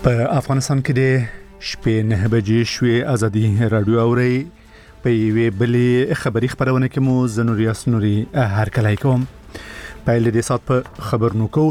په افغانستان کې د شپې 9 بجې شوې ازادي رادیو اوري په یوې بلې خبري خبرونه کې مو زنوریاس نوري هر کله کوم په لدې سات په خبرونو کو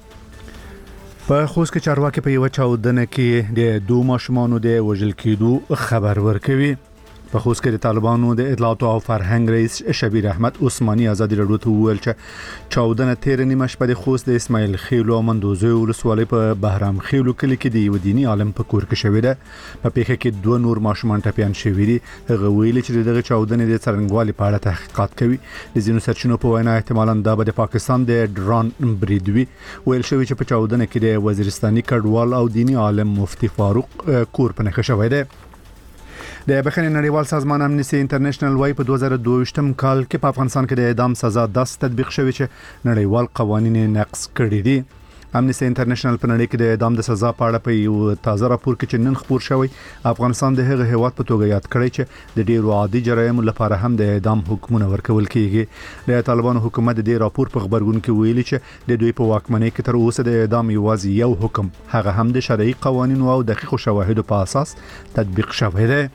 په خوست کې چارواکي په یو چاودنه کې د دوه ماشومانو د وژل کېدو خبر ورکوي. په خوست کې د طالبانو د اطلاعات او فرهنګ رئیس شبیر احمد عثماني ازادي رادیو ته ویل چې چاودنه تیر نیمه شپه د خوست د اسماعیل خیلو او مندوزه ولسوالۍ په بهرام خیلو کلی کې د یو دینی عالم په کور کې شوې ده. په پیښه کې دوه نور ماشومان ټپيان شوي دي. هغه ویل چې دغه چاودنه د څرنګوالي په اړه تحقیقات کوي. د ځینو سرچینو په وینا احتمالاً دا به د پاکستان د ډرون برید وي. ویل شوی چې په چاودنه کې د وزیرستاني کډوال او دینی عالم مفتی فاروق کور په نښه شوی دی. د بخښنې نړیوال سازمان امنیستي انټرنیشنل وايي په 2022م کال کې په افغانستان کې د اعدام سزا داسې تطبیق شوی چې نړیوال قوانین نقض کړي دي. امنیستي انټرنیشنل په نړۍ کې د اعدام د سزا په اړه په یو تازه راپور کې چې نن خبر شوی افغانستان د هغه هیواد په توګه یاد کړی چې د ډیرو عادي جرایمو لپاره هم د اعدام حکمونه ورکول کیږي. د طالبانو حکومت د راپور په خبرګون کې ویلي چې د دوی په واکمنۍ کې تر اوسه د اعدام یوازې یو حکم هغه هم د شرعي قوانینو او دقیق شواهدو په اساس تطبیق شوی دی.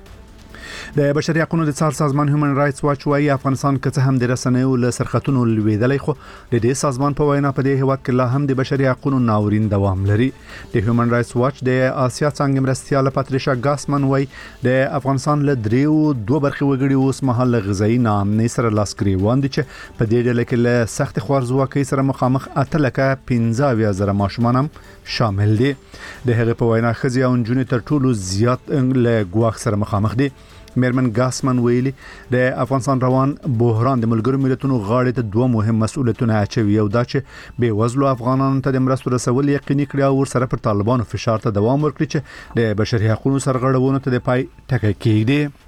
د بشري حقوقو د څار سازمان هیومن رائټس واچ وايي افغانستان کې څه هم د رسنیو له سرختونو لویدلې خو د دې سازمان په وینا په دې هیواد کې لا هم د بشري حقوقو ناورین دوام لري. د هیومن رائټس واچ د آسیا څنګه مرستيال پاتریشا ګاسمن وايي د افغانستان له دریو دوه برخې وګړي اوس مهال غذایی ناامنۍ سره لاس ګریوان دي چې په دې ډله کې له سخت خوارزواکۍ سره مخامخ اتلکه 15,000 ماشومان هم شامل دي. د هغه په وینا خزي او نجونې تر ټولو زیات له ګواښ سره مخامخ دي. میرمن ګاسمن ویلي د افغانستان روان بحران د ملګرو ملتونو غاړې ته دوه مهم مسؤلیتونه اچوي او دا چې بې وزلو افغانانو ته د مرستو رسول یقیني کړي او ورسره پر طالبانو فشار ته دوام ورکړي چې د بشري حقوقو سرغړونو ته د پای ټکی کېږي.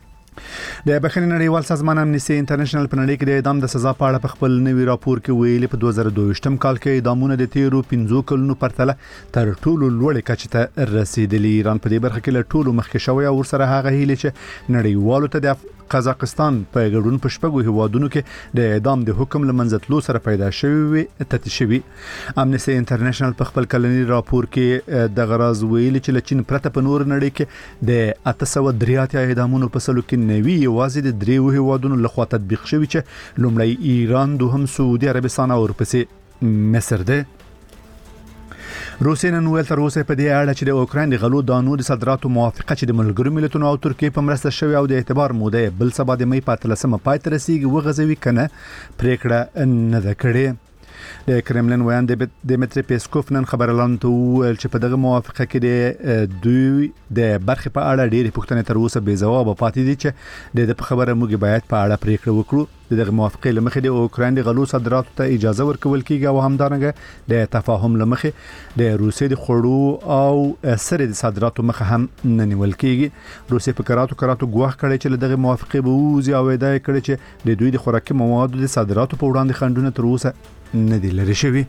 د بخښنې نړیوال سازمان امنیستي انټرنیشنل په نړۍ کې د اعدام د سزا په اړه په خپل نوي راپور کې ویلي په 2022م کال کې اعدامونه د تیرو 15 کلونو پرتله تر ټولو لوړې کچې ته رسیدلي. ایران په دې برخه کې له ټولو مخکې شوی او ورسره هغه هیله چې نړیوالو ته د قزاقستان په ګډون په شپږو هیوادونو کې د اعدام د حکم لمنځتلو سره پیدا شوی تتشوي. امنیستي انټرنیشنل په خپل کلنی راپور کې د غراز ویلي چې لچین پرته په نور نړۍ کې د 803 اعدامونو په سلو کې نوي یوازې د دریو هیوادونو لخوا تطبیق شوی چې لومړی ایران، دوهم سعودي عربستان او ورپسې مصر ده. روسیه نن ویل تر اوسه په دې اړه چې د اوکراین د غلو دانو د صادراتو موافقه چې د ملګرو ملتونو او ترکیه په مرسته شوی او د اعتبار موده بل سبا د مې په 13مه پای ته رسیدي وغځوي کنه پریکړه نه ده کړې. د کرملین ویان د دمیتری پیسکوف نن خبرلاند ته ویل چې په دغه موافقه کې د دوی د برخې په اړه ډېری پوښتنې تر اوسه بې ځواب پاتې دي چې د خبره موږ باید په اړه پریکړه وکړو. دغه موافقه لمخې د اوکراین د غلو صادراتو ته اجازه ورکول کیږي او همدارنګه د تفاهم لمخې د روسیې د خړو او سره د صادراتو مخه هم نه نیول کیږي. روسیې په کراتو ګواښ کړی چې دغه موافقه به وځي او ادعا کړې چې د دوی د خوراکي موادو د صادراتو په وړاندې خنډونه تر اوسه نه دی لري شوی.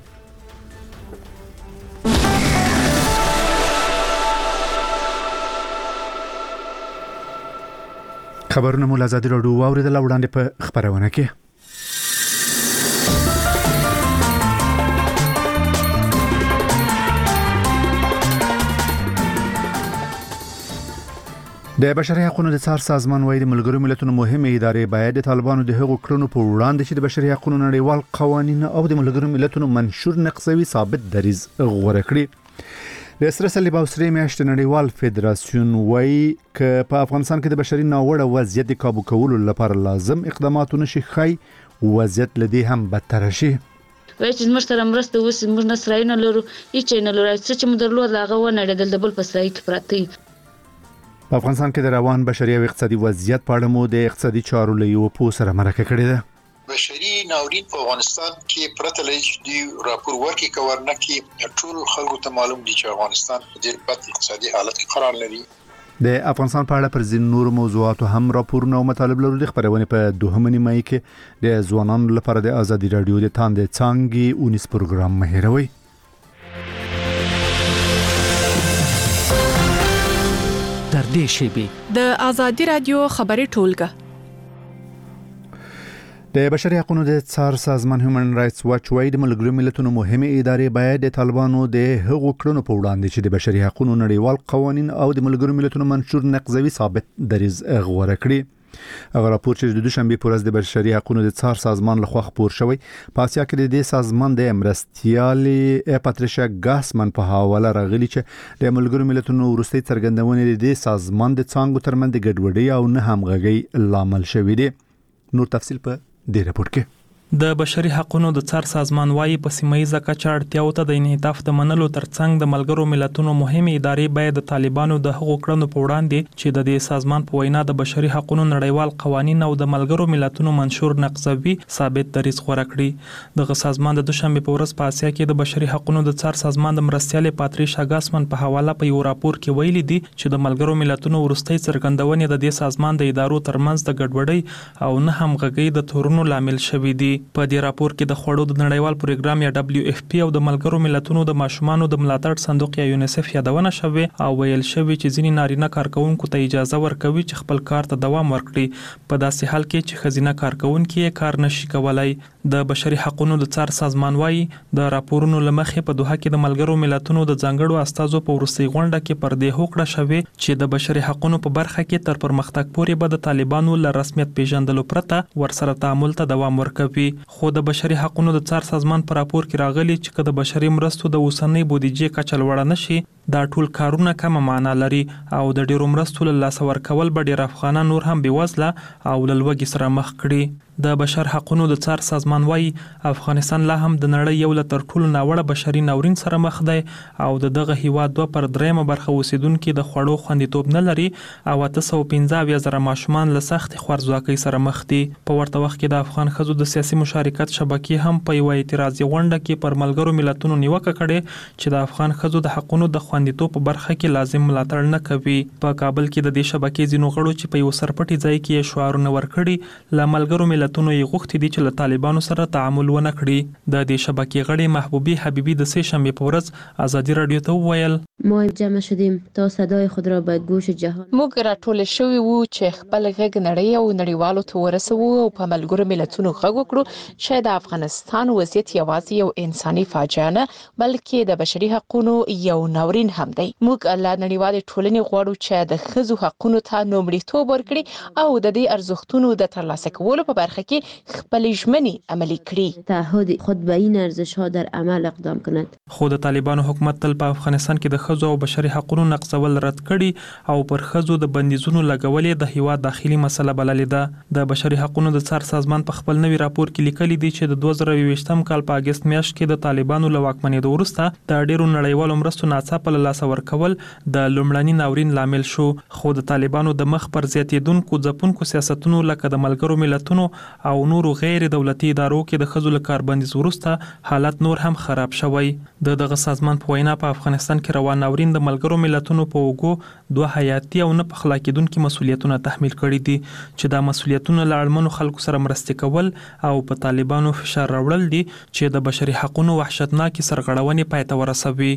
خبرونه مو لازادي راډیو واوریدل وړاندې په خبرونه کې. د بشري حقوقو د څار سازمان وايي د ملګرو ملتونو مهمه ادارې باید د طالبانو د هغو کړنو په وړاندې چې د بشري حقوقو نړیوال قوانین او د ملګرو ملتونو منشور نقضوي ثابت دریز غوړه کړي. د سره صلیب او سره میاشت نړیوال فدراسیون وايي ک په افغانستان کې د بشري ناوړه وضعیت قابو کولو لپاره لازم اقدامات نشي خای وضعیت لدی هم بدتر شي. وای چې موږ سره مرسته وسی موږ نسرای نه لرو هیڅ نه لرو چې موږ درلود هغه ونه ډل د بل پسای کې پراته. په افغانستان کې د روان بشري او اقتصادي وضعیت په اړه مو د اقتصادي چارو له یو پوه سره مرکه کړې ده. بشري ناورین په افغانستان کې پرته لږ دی راپور ورکړي کورنه کې ټول خلکو ته معلوم دي چې افغانستان په ډېر بد اقتصادي حالت کې قرار لري. د افغانستان په اړه پر ځینو نور موضوعاتو هم راپورونه او مطالب لرو. د خبرونه په دوهمه نیمه کې د ځوانانو لپاره د ازادي رادیو د تاند څنګه 19 پروګرام مهیروي. در دې شی د ازادي رادیو خبري ټولګه د بشري حقوقو د څار سازمان هیومن رائټس واچ وايي د ملګرو ملتونو مهمه ادارې باید د طالبانو د حقوقو کړنو په وړاندې چې د بشري حقوقو نړیوال قوانين او د ملګرو ملتونو منشور نقضوي ثابت دریز غوړه کړی. هغه راپور چې د دوشنبه پر ورځ د بشري حقوقو د څار سازمان لخوا خپور شوی په اسیا کې د سازمان د مرستيالي پاتریشا ګاسمن په حواله راغلی چې د ملګرو ملتونو وروستي څرګندونې د سازمان د څانګو ترمنځ د ګډوډۍ او نه همغږي لامل شوی دی. نور تفصیل په دې راپور کې. د بشري حقوقو د څار سازمان وايي په سیمایي کچه اړتیاو ته د انعطاف د منلو ترڅنګ د ملګرو ملتونو مهمه ادارې باید د طالبانو د حقوقو کړنو په وړاندې چې د دې سازمان په وینا د بشري حقوقو نړیوال قوانين او د ملګرو ملتونو منشور نقضوي ثابت دریز غوړه کړی. دغه سازمان د دوشنبه په ورځ په اسیا کې د بشري حقوقو د څار سازمان د مرستيالي پاتریشا ګاسمن په حواله په یو راپور کې ویلي دي چې د ملګرو ملتونو وروستي څرګندونې د دې سازمان د ادارو ترمنځ د ګډوډۍ او نه همغږي د تورونو لامل شوې دي. په دې راپور کې د خوړو د نړیوال پروګرام یا WFP او د ملګرو ملتونو د ماشومانو د ملاتړ صندوق یا یونیسف یادونه شوه او ویل شوی چې ځینې نارینه کارکونکو ته اجازه ورکوي چې خپل کار ته دوام ورکړي په داسې حال کې چې خزینه کارکونکو یې کار نشي کولای. د بشري حقوقو د څار سازمان وايي د راپورونو لمخې په دوحه کې د ملګرو ملتونو د ځانګړو استازو په ورسي غونډه کې پر دې هوکړه شوه چې د بشري حقوقو په برخه کې تر پرمختګ پورې به د طالبانو له رسمیت پیژندلو پرته ورسره تعامل ته دوام ورکوي. خو د بشري حقوقو د څار سازمان پر راپور کې راغلي چې د بشري مرستو د اوسنۍ بودیجې کچه لوړه نشي دا ټول کارونه کم معنا لري او د ډیرو مرستو له لاس ورکول به ډیر افغانان نور هم بېوزله او له لوږې سره مخ کړي. د بشر حقوقو د څار سازمان وايي افغانستان لا هم د نړۍ یو له تر ټولو ناوړه بشري ناورین سره مخ دی او دغه هیواد 2/3 برخه اوسیدونکو د خوړو خوندیتوب نه لري او 815,000 ماشومان له سخت خوارځواکۍ سره مخ دي. په ورته وخت کې د افغان ښځو د سیاسي مشارکت شبکې هم په یو اعتراضي غونډه کې پر ملګرو ملتونو نیوکه کړې چې د افغان ښځو د حقوقو د خوندیتوب په برخه کې لازم ملاتړ نه کوي. په کابل کې د دې شبکې ځینو غړو چې په یو سرپټي ځای کې شعارونه ورکړي ل ملګرو ملتونو یې غوښتي دي چې له طالبانو سره تعامل ونه کړي. د دې شبکې غړي محبوبي حبیبي د سه شنبه په ورځ ازادي رادیو ته وویل ما جمع شدیم تا صدای خود را به گوش جهان. موږ راټول شوي وو چې خپل غږ نړۍ او نړیوالو ته ورسوو او په ملګرو ملتونو غږ وکړو چې د افغانستان وضعیت یوازې یو انساني فاجعه نه بلکې د بشري حقوقو یو ناورین هم دی. موږ له نړیوالې ټولنې غواړو چې د ښځو حقوقو ته لومړیتوب ورکړي او د دې ارزښتونو د ترلاسه کولو په برخه کې خپل ژمنې عملي کړي. تعهد خود به این ارزش‌ها در عمل اقدام کند. خو د طالبانو حکومت تل په افغانستان کې د ښځو او بشري حقوقو نقضول رد کړي او پر ښځو د بندیزونو لګولې د هیواد داخلي مسله بللې ده. د بشري حقوقو د څار سازمان په خپل نوي راپور کې لیکلي دي چې د 2020م کال په اگست میاشت کې د طالبانو له واکمنېدو وروسته د ډیرو نړیوالو مرستو ناڅاپه له لاسه ورکول د لومړني ناورین لامل شو. خو د طالبانو د مخ پر زیاتېدونکو ځپونکو سیاستونو لکه د ملګرو ملتونو او نورو غیر دولتي ادارو کې د ښځو له کاربندیز وروسته حالت نور هم خراب شوی. دغه سازمان په وینا په افغانستان کې روان ناورین د ملګرو ملتونو په وګو دوه حیاتي او نه په اخلاق کېدونکو مسولیتونه تحمیل کړي دي چې دا مسولیتونه له اړمنو خلکو سره مرستې کول او په طالبانو فشار راوړل دي چې د بشري حقوقو وحشتناکي سرغړونې پای ته ورسوي.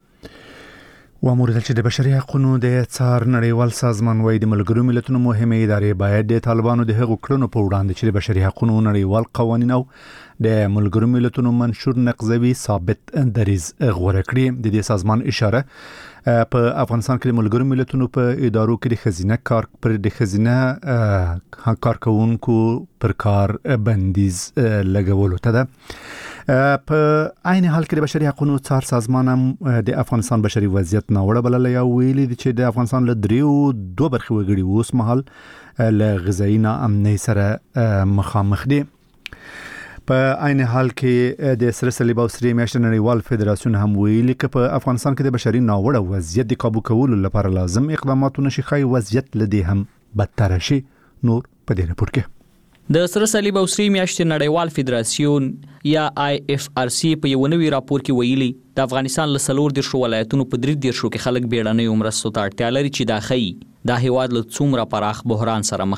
واموردل چې د بشري حقوقو د څار نړیوال سازمان وايي د ملګرو ملتونو مهمه ادارې باید د طالبانو د حقوقو کړنو په وړاندې چې د بشري حقوقو نړیوال قوانين او د ملګرو ملتونو منشور نقضوي ثابت دریز غوړه کړي. د دې سازمان اشاره په افغانستان کې د ملګرو ملتونو په ادارو کې د خزینه کارکونکو پر کار بندیز لګولو ته ده. په عین حال کې د بشري حقوقو څار سازمان هم د افغانستان بشري وضعیت ناوړه بللی او ویلي دي چې د افغانستان له 2 برخې وګړي اوس مهال له غذایي ناامنۍ سره مخامخ دي. په عین حال کې د سره صلیب او سری میاشتې نړیوال فدراسیون هم ویلي چې په افغانستان کې د بشري ناوړه وضعیت د قابو کولو لپاره لازم اقدامات ونشي خای وضعیت لدی هم بدتر شي. نور په دې راپور کې د سره صلیب او سری میاشتې نړیوال فدراسیون یا IFRC په یو نوي راپور کې ویلي د افغانستان له 40 ولایتونو په 3 کې خلک بیړنۍ مرستو ته اړتیا لري چې دا هیواد له څومره پراخ بحران سره مخ دی.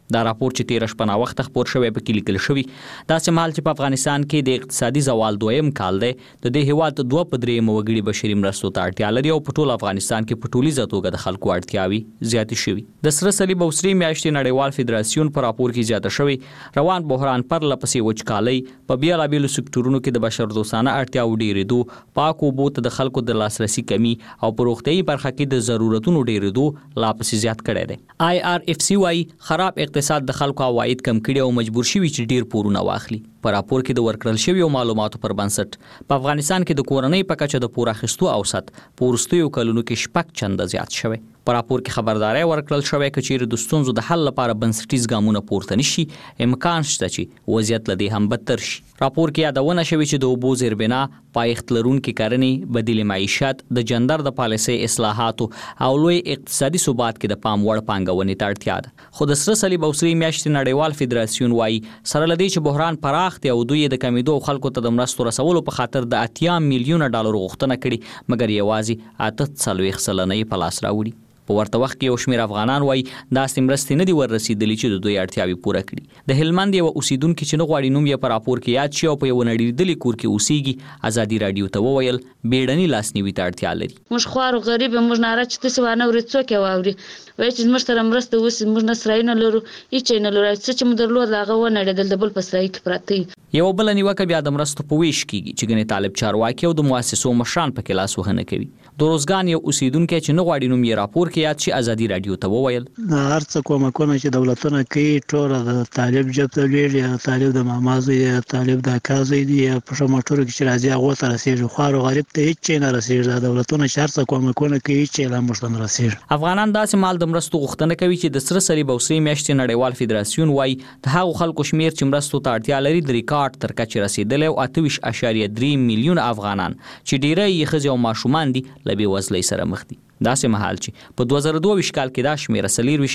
دا راپور چې 13 شپه وخت خبر شوی په کې لیکل شوی دا سمال چې په افغانستان کې د اقتصادي زوال دویم کال دی د دې هیواد 2.3 وګړي بشري مرستو ته اړتیا لري او په ټول افغانستان کې په ټولیزه توګه د خلکو اړتیاوي زیاتې شوي. د سره صلیب او سری میاشتې نړیوال فدراسیون په راپور کې زیاته شوی روان بحران پر لپسې وچکالۍ په بیلابېلو سکتورونو کې د بشر دوستانه اړتیاو ډېرېدو، پاک اوبو ته د خلکو د لاسرسي کمی او په روغتیايي برخه کې د ضرورتونو ډېرېدو لا پسې زیات کړی دی. IRFC وايي خراب اقتصاد د خلکو عواید کم کړي او مجبور شوي چې ډیر پورونه واخلي. په راپور کې د ورکړل شویو معلوماتو پر بنسټ په افغانستان کې د کورنۍ په کچه د پور اخیستو اوسط په وروستیو کلونو کې 6 چنده زیات شوی. په راپور کې خبرداري ورکړل شوې چې چیرې د ستونزو د حل لپاره بنسټیز ګامونه پورته نشي، امکان شته چې وضعیت لدی هم بدتر شي. راپور کې یادونه شوې چې د اوبو زیربنا، پایښت لرونکي کرنې، بدیل معیشت، د جندر د پالیسۍ اصلاحاتو او لوی اقتصادي ثبات کې د پام وړ پانګونې ته اړتیا ده. خو د سره صلیب او سری میاشتې نړیوال فدراسیون وايي سره لدی چې بحران پراخ دی او دوی د کمیدو خلکو ته د مرستو رسولو په خاطر د 80 میلیونه ډالر غوښتنه کړې، مګر یوازې 48 سلنه په لاس راوړي. په ورته وخت کې یو شمېر افغانان وایي داسې مرستې نه دي وررسېدلې چې د دوی اړتیاوې پوره کړي. د هلمند یو اوسیدونکي چې نه غواړي نوم یې په راپور کې یاد شي او په یو نړېدلي کور کې اوسېږي ازادي راډیو ته وویل بیړني لاسنیوي ته اړتیا لري. موږ خوار او غریب موږ ناره چې تاسو وانه ورې څوک یې واوري وایي چې موږ سره مرسته وسي، موږ نه سرای نه لرو، هیڅ نه لرو، څه چې موږ درلود هغه ونړېدل د بل په سرای کې پراته. یو بل نیوکه بیا د مرستو په ویش کېږي چې ګنې طالب چارواکي او د مؤسسو مشران په کې لاس وهنه کوي. د روزګان یو اوسیدونکی چې نه غواړي نوم یې راپور کې یاد شي ازادي راډیو ته وویل هر څه کومکونه چې دولتونه کوي ټول د طالب جب ته لري، طالب د مامازو یا طالب د کازو دی په شمټورو کې چې راځي هغه ته رسیږي، خو غریب ته هیڅ نه رسیږي. دولتونه هر څه کومکونه کوي چې لا مشتن رسیږي. افغانان داسې مال د مرستو غوښتنه کوي چې د سره صلیب او سری میاشتې نړیوال فدراسیون وايي د هغو خلکو شمیر چې مرستو ته اړتیا لري د ریکارډ تر کچې رسیدلی او 28.3 میلیونه افغانان چې ډیری یې ښځې او ماشومان دي له بېوزلۍ سره مخ دي. داسې مهال چې په 2022 کال کې دا شمیره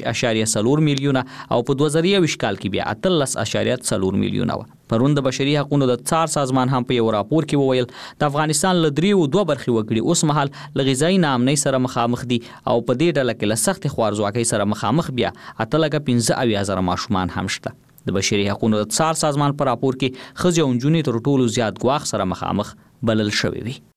40.4 میلیونه او په 2023 کال کې بیا 13.4 میلیونه وه. پرون د بشري حقوقو د څار سازمان هم په یو راپور کې وویل د افغانستان له 3 برخې وګړي اوس مهال له غذایي ناامنۍ سره مخامخ دي او په دې ډله کې له سختې خوارځواکۍ سره مخامخ بیا 8.15 ماشومان هم شته. د بشري حقوقو د څار سازمان په راپور کې ښځې او نجونې تر ټولو زیات ګواښ سره مخامخ بلل شوې وي.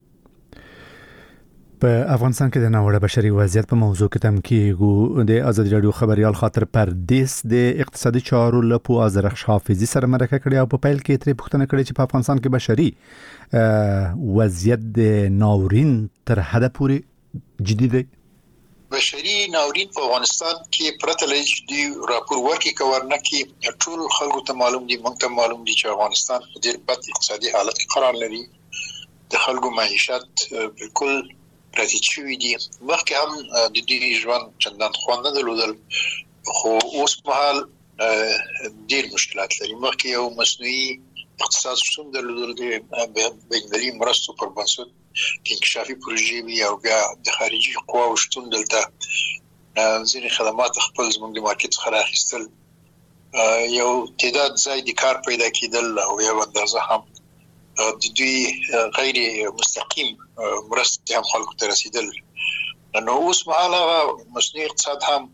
په افغانستان کې د ناوړه بشري وضعیت په موضوع کې تم کېږو د ازادي راډیو خبريال خاطر پردیس د اقتصادي چارو لپو ازرخ حافظي سره مرکه کړې او په پیل کې ترې پوښتنه کړې چې په افغانستان کې بشري وضعیت د ناورین تر حده پورې جدي دی. بشري ناورین په افغانستان کې پرته لري چې دی راپور ورکړي کورنه کې ټول خلکو ته معلوم دي، موږ ته معلوم دي چې افغانستان په ډېر بد اقتصادي حالت کې قرار لري. د خلکو معیشت بالکل راځي چې دي مخکې هم د دې ژوند چندان خوند نه درلودل، خو اوس مهال ډېر مشکلات لري. مخکې یو مصنوعي اقتصاد شتون درلودل د بین‌المللي مرستو پر بنسټ انکشافي پروژې وي او بیا د خارجي قواو شتون دلته ځینې خدمات خپل زموږ د مارکیټ څخه راخیستل، یو تعداد ځای د کار پیدا کېدل او یو اندازه هم د دوی غیر مستقیم مرستې هم خلکو ته رسیدل. نو اوس مهال مصنوعي اقتصاد هم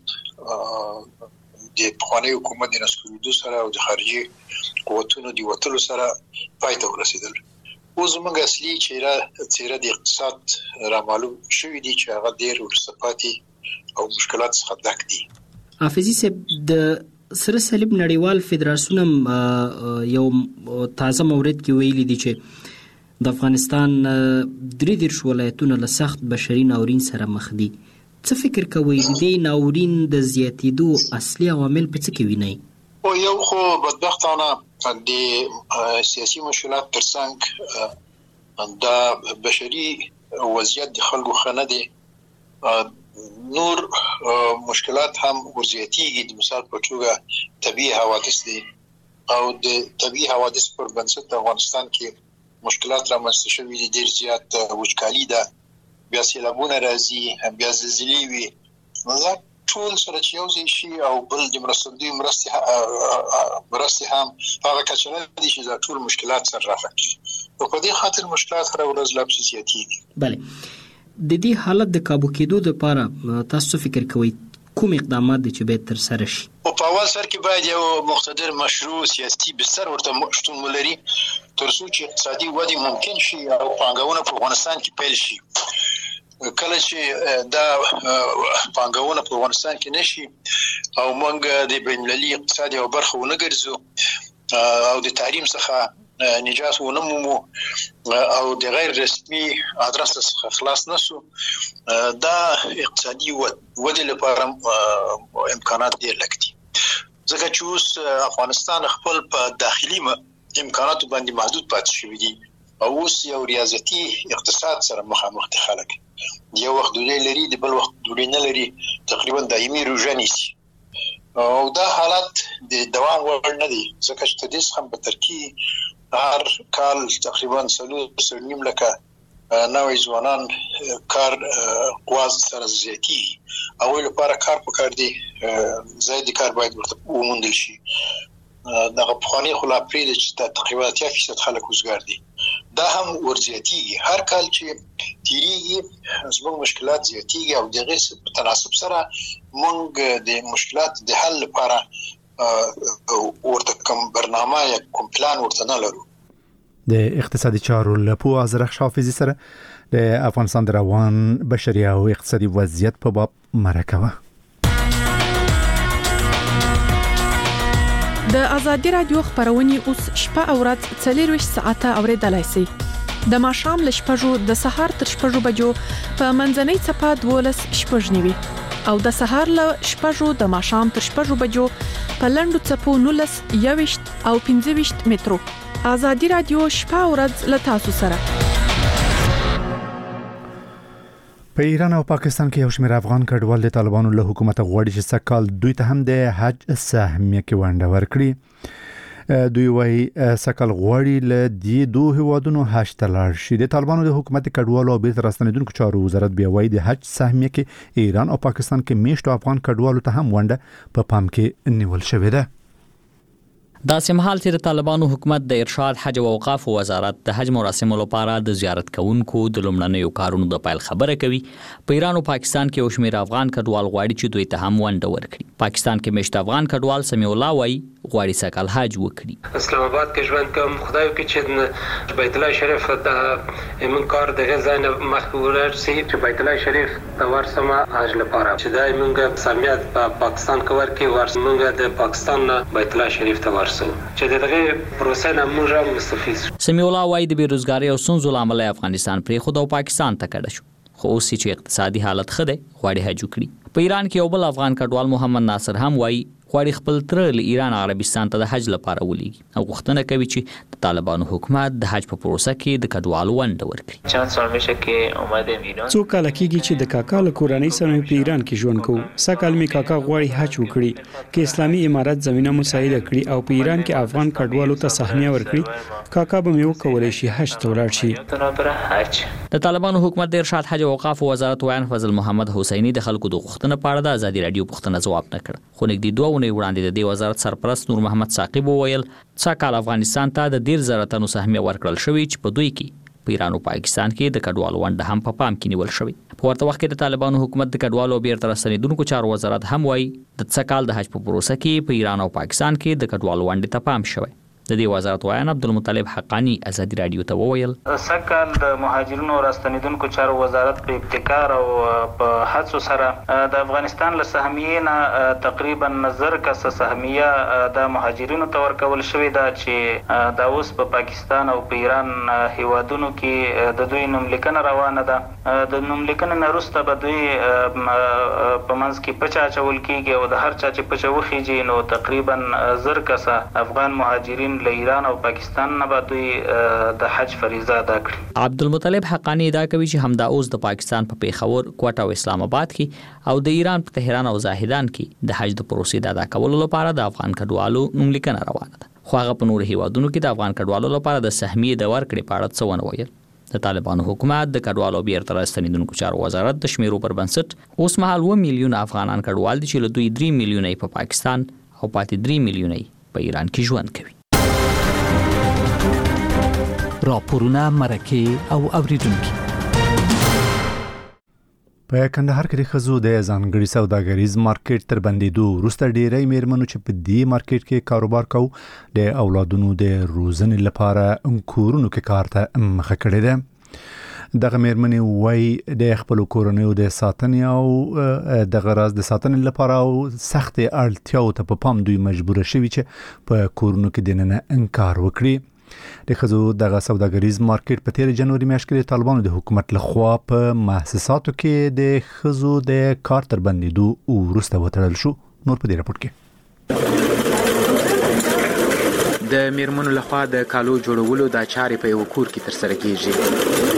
د پخواني حکومت د نسکورېدو سره او د خارجي قوتونو د وتلو سره پای ته ورسېدل. اوس موږ اصلي څېره د اقتصاد را معلوم شوي دي چې هغه ډېر وروسته پاتې او مشکلات څخه ډک دي. حافظي صاحب د سره صلیب نړیوال فدراسیون یو تازه مورد کې ویلي دي چې د افغانستان 33 ولایتونه له سخت بشري ناورین سره مخ دي. څه فکر کوئ د دې ناورین د زیاتېدو اصلي عوامل په څه کې وینئ؟ یو خو بدبختانه د سیاسي مشکلات ترڅنګ د بشري وضعیت د خلکو ښه نه دی. نور مشکلات هم ورزیاتیږي. د مثال په توګه طبیعي حوادث دي او د طبیعي حوادث پر بنسټ افغانستان کې مشکلات رامنځته شوي دي. ډېر زیات وچکالي ده، بیا سیلابونه راځي، بیا زلزلې وي. دا ټول سره چې یو ځای شي او بل د مرستندوی مرستې هم هغه کچه نه دي چې دا ټول مشکلات سره راغلي. په دې خاطر مشکلات هر ورځ لا پسې زیاتېږي. بله د دې حالت د کابو کېدو لپاره تاسو فکر کوئ کوم اقدامات دي چې باید تر سره شي؟ په اول سر کې باید یو مقتدر مشروع سیاسي بستر ورته شتون ولري ترڅو چې اقتصادي وده ممکن شي او پانګونه په افغانستان کې پیل شي. کله چې دا پانګونه په افغانستان کې نشي او موږ د بین‌المللي اقتصاد یو برخه ونه ګرځو او د تحریم څخه نجات ونمو او د غیر رسمي ادرس څخه خلاص نشو، دا اقتصادي وده لپاره امکانات ډېر لږ دي. ځکه چې اوس افغانستان خپل په داخلي امکاناتو باندې محدود پاتې شوی دي او اوس یو ریاضتي اقتصاد سره مخامخ دي. خلک یو وخت ډوډۍ لري، د بل وخت ډوډۍ نه لري، تقریبا دایمي روژه نیسي او دا حالت د دوام وړ نه دي. ځکه چې تدریس هم په ترکي هر کال تقریبا 3.5 لکه نوې ځوانان کار قواز سره زیاتی او لپاره کار پکار دي، زائد کار باید ورته وموندل شي. دغه پخوانی خلا پرې چې تقریبا 80% خلک وزګار دي، دا هم ورزیاتیږي. هر کال چې تیریږي زموږ مشکلات زیاتیږي او دغه په تناسب سره موږ د مشکلات د حل لپاره ورته کوم برنامه یا کوم پلان ورته نه لرو. د اقتصادي چارو لپاره ازرخ حافظي سره د افغانستان د روان بشري او اقتصادي وضعیت په باب مرکه. د ازادي رادیو خبرونه اوس شپه او ورځ 24 ساعته اوریدلای شئ. د ماښام ل 6 د سهار تر 6 بجو په منځنۍ صفه 12 شپږنیوي او د سهار ل 6 د ماښام تر 6 بجو په لندو صفو 19 21 او 25 مترو. ازادي رادیو شپه او ورځ ل تاسو سره. په ایران او پاکستان کې یو شمېر افغان کډوال د طالبانو له حکومت غواړي چې سکهال دوی ته هم د حج سهمیه کې ونډه ورکړي. دوی وايي سکهال غواړي له دې دوه هیوادونو حج ته لاړ شي. د طالبانو د حکومت کډوالو او بیرته راستنیدونکو چارو وزارت بیا وايي د حج سهمیه کې ایران او پاکستان کې میشتو افغان کډوالو ته هم ونډه په پام کې نیول شوې ده. دا سمحال چې د طالبانو حکومت د ارشاد حج او اوقاف وزارت د حج مراسمو لپاره د زیارت کوونکو د لومړنیو کارونو د پیل خبره کوي. په ایران او پاکستان کې یو شمېر افغان کډوال غواړي چې دوی ته هم ونډه ورکړي. پاکستان کې مشت افغان کډوال سمیع الله وايي غواړي سکهال حج وکړي. اسلام آباد کې ژوند کوم، خدای وکړي چې بیت الله شریف ته من کار د غزا مخبورات سي چې بیت الله شریف ته ورسم حج لپاره چې دای مونږ سمیات په پاکستان کې ورکي ورسمږه د پاکستان بیت الله شریف ته چې دغه پروسه نه موږ مستفید. سمیع الله وايي د بیروزګاری او ستونزو لامل افغانستان پرې خود او پاکستان ته کډه شو، خو اوس چې اقتصادي حالت خده غواړي حج وکړي. په ایران کې یو بل افغان کډوال محمد ناصر هم وايي غواړي خپل تر ایران عربستان ته د حج لپاره ولېږي او غوښتنه کوي چې د طالبانو حکومت د حج په پروسه کې د کډوالو ونډه ورکړي. چند سال میشه که اومدم ایران. څو کال کېږي چې د کاکا له کورنۍ سره په ایران کې ژوند کوو. سکهال می کاکا غواړي حج وکړي چې اسلامي امارات زمينه مساعده کړي او په ایران کې افغان کډوالو ته سهمیه ورکړي. کاکا به مې وکولای شي حج ته ولاړ شي. د طالبانو حکومت د ارشاد حج او اوقاف وزارت ویان فضل محمد حسینی د خلکو د غوښتنې په اړه د ازادي رادیو پوښتنه ځواب نه کړ، خو نږدې 2 ونې وړاندې د وزارت سرپرست نور محمد ثاقب وویل سکهال افغانستان ته د 10,000 تنو سهمیه ورکړل شوې چې په دوی کې په ایران او پاکستان کې د کډوالو ونډه هم په پام کې نیول شوې. په ورته وخت کې د طالبانو حکومت د کډوالو بیرته راستنیدونکو چارو وزارت هم وايي د سکهال د حج په پروسه کې په ایران او پاکستان کې د کډوالو ونډه ته پام شوی. د دې وزارت وایي عبدالمطلب حقانی ازادي رادیو ته وویل سکهال د مهاجرینو راستنیدونکو چارو وزارت په ابتکار او په هڅو سره د افغانستان له سهمیې نه تقریبا 1000 کس سهمیه د مهاجرینو ته ورکول شوې ده چې دا اوس په پاکستان او په ایران هیوادونو کې د دوی نوملیکنه روانه ده. د نوملیکنې نه وروسته به دوی په منځ کې پچا اچول کېږي او د هر چا چې پچا وخیږي نو تقریبا 1000 کس افغان مهاجرین له ایران او پاکستان نه به دوی د حج فریضه ادا کړي. عبدالمطلب حقانی ادعا کوي چې همدا اوس د پاکستان په پیښور، کوټه او اسلام آباد کې او د ایران په تهران او زاهدان کې د حج د پروسې د ادا کولو لپاره د افغان کډوالو نوملیکنه روانه ده، خو هغه په نور هیوادونو کې د افغان کډوالو لپاره د سهمیې د ورکړې په اړه څه ونه ویل. د طالبانو حکومت د کډوالو بیرته راستنیدونکو چارو وزارت د شمیرو پر بنسټ اوس مهال 2 میلیون افغانان کډوال دي چې له دوی 3 میلیونه په پاکستان او پاتې 3 میلیونه په ایران کې ژوند کوي. راپورونه مرکه او اوریدونکو په کندهار کې د ښځو د ځانګړي سوداګریز مارکیټ تر بندېدو وروسته ډېری میرمنو چې په دې مارکیټ کې کاروبار کوي د اولادونو د روزنې لپاره کورونو کې کار ته مخه کړې ده. دغه میرمنې وایي د خپل کورنیو د ساتنې او د غراض د ساتنې لپاره او سخت اړتیاو ته په پام دوی مجبور شوي چې په کورونو کې دننه انکار وکړي. د ښځو دغه سوداګریز مارکیټ په 13 جنوري میاشت کې د طالبانو د حکومت لخوا په مؤسساتو کې د ښځو د کار تر بندېدو وروسته وتړل شو. نور په دې راپور کې د میرمنو لخوا د کالو جوړولو د چارې په یو کور کې ترسره کیږي.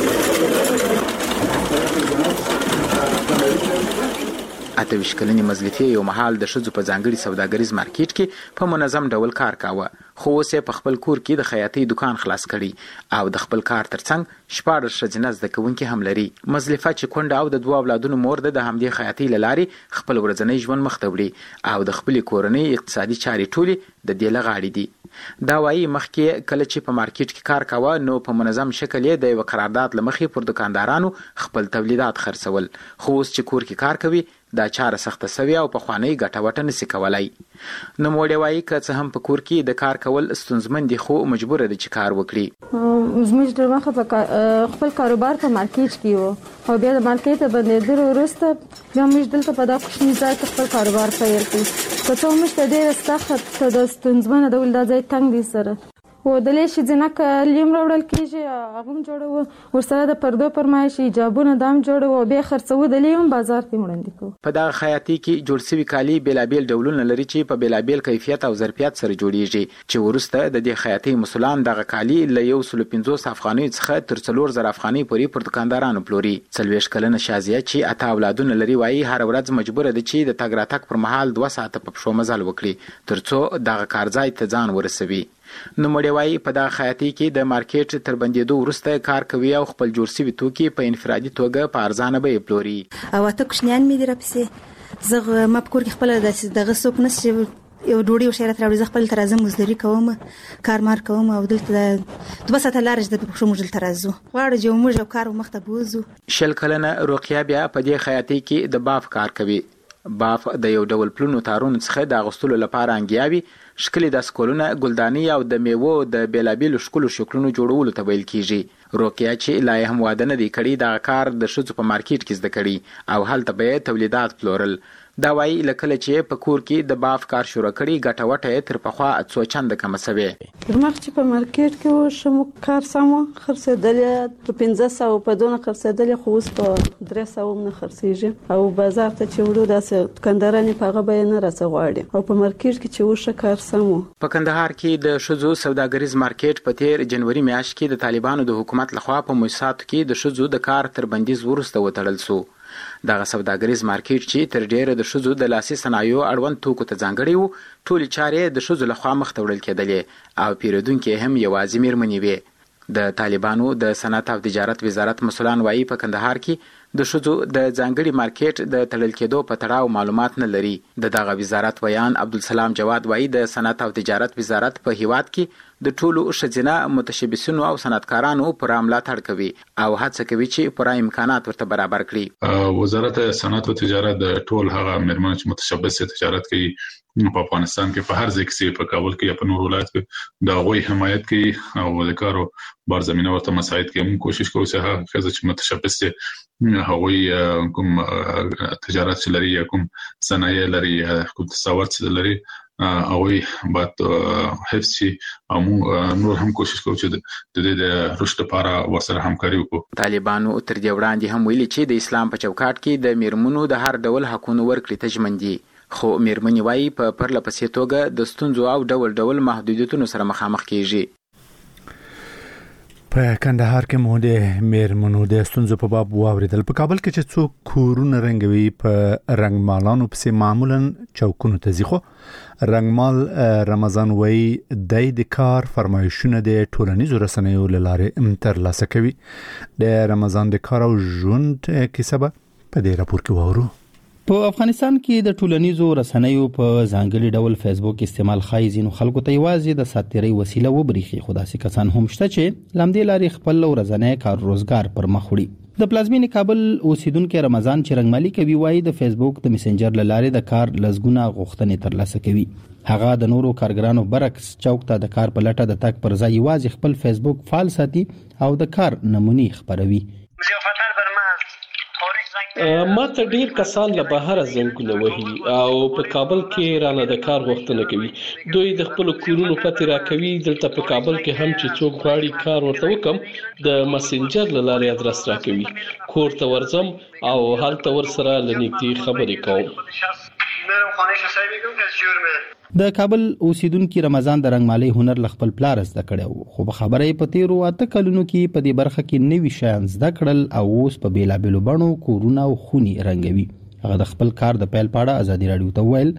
اته وشکلنې مزلتي یو محل د ښځو په ځانګړي سوداګریز مارکیټ کې په منظم ډول کار کاوه، خو اوس یې په خپل کور کې د خیاطۍ دکان خلاص کړي او د خپل کار ترڅنګ 14 ښځینه زده کوونکي هم لري. مزلفه چې کونډه او د 2 اولادونو مور ده د همدې خیاطۍ له لارې خپل ورځنی ژوند مخ ته وړي او د خپل کورنۍ اقتصادي چارې ټولې د دې لغاړي دي. دا وایي مخکې کله چې په مارکیټ کې کار کاوه نو په منظم شکل یې د یو قرارداد لمخې پر دکاندارانو خپل تولیدات خرڅول، خو اوس چې کور کې کار کوي دا چاره سخته سوي او په خواني ګټه وټه نسی کولای. نو موړې وایي که څه هم په کور کې د کار کول ستونزمن دي خو مجبور دي چې کار وکړي. زموږ د وخت په خپل کاروبار په مارکیټ کې وو او بیا د مارکیټ ته باندې وروسته بیا موږ دلته په دا کوچني ځای کې خپل کاروبار پیل کړ. که څو موږ ته ډېر سخت د ستونزمن ډول دا ځای تنګ دي سره و د لې شي ځنه کلیم راوړل کیږي هغه جوړو ورسره د پردو پرمایش ایجابونه دام جوړو به خرڅو د لیم بازار ته وړاندې کو. په دا خیاطۍ کې جوړ شوی کالی بلابل ډولونه لري چې په بلابل کیفیت او ظرفیت سره جوړیږي چې ورسته د دې خیاطۍ مسولان دغه کالی له 150 افغانۍ څخه تر 4000 افغانۍ پورې پر دکاندارانو پلوري. 40 کلنه شازیه چې اته اولادونه لري وایي هر ورځ مجبور ده چې د تګ راتګ پر مهال 2 ساعته په پښو مزل وکړي ترڅو دغه کارځای ته ځان ورسوي. نو مړې وایي په دا خیاطۍ کې د مارکیټ تر بندېدو وروسته کار کوي او خپل جوړ شوي توکي په انفرادي توګه په ارزانه بیې پلوري. او اته کوچنیان مې دي راپسې زه ما په کور کې خپله دغه څوک نشي یو ډوډۍ وشیرت راوړي زه خپل ترازه مزدوري کوم کارمار کوم او دلته 2 ساعته لارې د پښو موږ دلته راځو غواړو چې موږ کار مخ ته بوزو. 20 کلنه روقیه بیا په دې خیاطۍ کې د باف کار کوي. باف د یو ډول پلونو تارونو څخه د اغوستلو لپاره انګیاوي شکلي د سکولونه ګلداني او د میوو د بیلابیلو شکلو شکلونو جوړولو ته ویل کیږي. روقیه چې لا هم واده نه دی کړی دا کار د ښځو په مارکیټ کې زده کړي او هلته به تولیدات پلورل. دا وایي لکه چې په کور کې د باف کار شروع کړي ګټه وټه تر پخوا څو چنده کم سوي. مخ چې په مارکیټ کې و شمو کار سمو خرڅېدل په 1500 په دونه خرڅېدل خو اوس په 300 نه خرڅېږي او بازار ته چې وړو داسې دکاندارانو په هغه بیان راځغواړي او په مارکیټ کې چې وشه کار سمو. په کندهار کې د ښځو سوداګریز مارکیټ په 13 جنوري میاشت کې د طالبانو د حکومت لخوا په مؤسساتو کې د ښځو د کار تر بندیز وروسته وتړل شو. دغه سوداګریز مارکیټ چې تر ډیره د ښځو د لاسي صنایعو اړوند توکو ته ځانګړی وو ټولې چارې د ښځو لخوا مخ ته وړل کېدلې او پیرودونکي هم یوازې میرمنې وې. د طالبانو د صنعت او تجارت وزارت مسولان وایي په کندهار کې د ښځو د ځانګړي مارکیټ د تړل کېدو په تړاو معلومات نه لري. د دغه وزارت ویان عبدالسلام جواد وایي د صنعت او تجارت وزارت په هیواد کې د ټولو ښځینه متشبثینو او صنعتکارانو پر ملاتړ کوي او هڅه کوي چې پوره امکانات ورته برابر کړي. وزارت صنعت او تجارت د ټول هغه میرمنو چې متشبث تجارت کوي په افغانستان کې په هر ځای کې په کابل کې یا په نور ولایت کې د غوي حمایت کوي او د کارو بار زمينه ورته مساعد کوي. موږ کوشش کوو چې هغه ښځې چې متشبث دي هغوی کوم تجارت لري یا کوم صنایع لري یا کوم تصاوت لري هغوی باید حفظ شي او موږ نور هم کوشش کوو چې د دې رشد لپاره ورسره همکاري وکړو. طالبانو تر دې وړاندې هم ویلي چې د اسلام په چوکاټ کې د میرمنو د هر ډول حقوقو ورکړې ته ژمن دي خو میرمنې وایي په پرله پسې توګه د ستونزو او ډول محدودیتونو سره مخامخ کیږي. په کندهار کې مو د میرمنو د ستونزو په باب واوریدل. په کابل کې چې څوک کورونه رنګوي په رنگمالانو پسې معمولا چوکونو ته ځي خو رنگمال رمضان وایي د کار فرمایشونه د ټولنیزو رسنیو له لارې ترلاسه کوي. د رمضان د کار او ژوند کیسه به په دې راپور کې واورو. په افغانستان کې د ټولنیزو رسنیو په ځانګړي ډول فیسبوک استعمال خای ځینو خلکو ته یوازې د ساتیري وسیله وبريخي خو داسې کسان هم شته چې لمدې لارې خپل ورځنی کار روزګار پر مخ وړي. د پلازمینې کابل اوسیدونکو رمضان چې رنگمالي کوي وایي د فیسبوک د میسنجر لارې د کار لزګونه غوښتنې ترلاسه کوي. هغه د نورو کارګرانو برعکس چوک ته د کار په لټه د تک پر ځای یوازې خپل فیسبوک فعال ساتي او د کار نمونې خپروي. ما ته ډیر کسان له بهر زنګونه وهي او په کابل کې رانه د کار غوښتنه کوي. دوی د خپل کورونو پته راکوي. دلته په کابل کې هم چې څوک غواړي کار ورته وکم د مسنجر لارې ادرس راکوي. کور ته ورځم او هلته ورسره لنیږدې خبرې کوم. د کابل اوسیدونکو رمضان د رنگمالي هنر ل خپل پلار زده کړو، خو په خبره په تیرو 8 کلونو کې په دې برخه کې نوي شیان زده کړل او اوس په بیلابېلو بڼو کورونه او خوني رنګوي. هغه د خپل کار د پیل پاړه ازادي رادیو ته ویل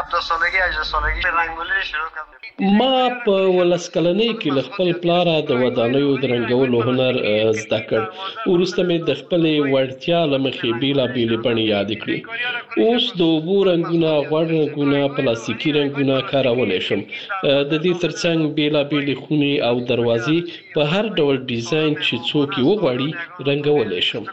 ما په ولسکلنۍ کې له خپل پلار د ودانیو د رنګولو هنر زده کړ. وروسته مې د خپل وړتیا لمخې بیلابېلې بڼې یاد کړې. اوس د اوبو رنګونه، غوړ رنګونه، پلاستیکي رنګونه کارولی شم. د دې ترڅنګ بیلابېلې خونې او دروازې په هر ډول ډیزاین چې څوک یې وغواړي رنګولی شم.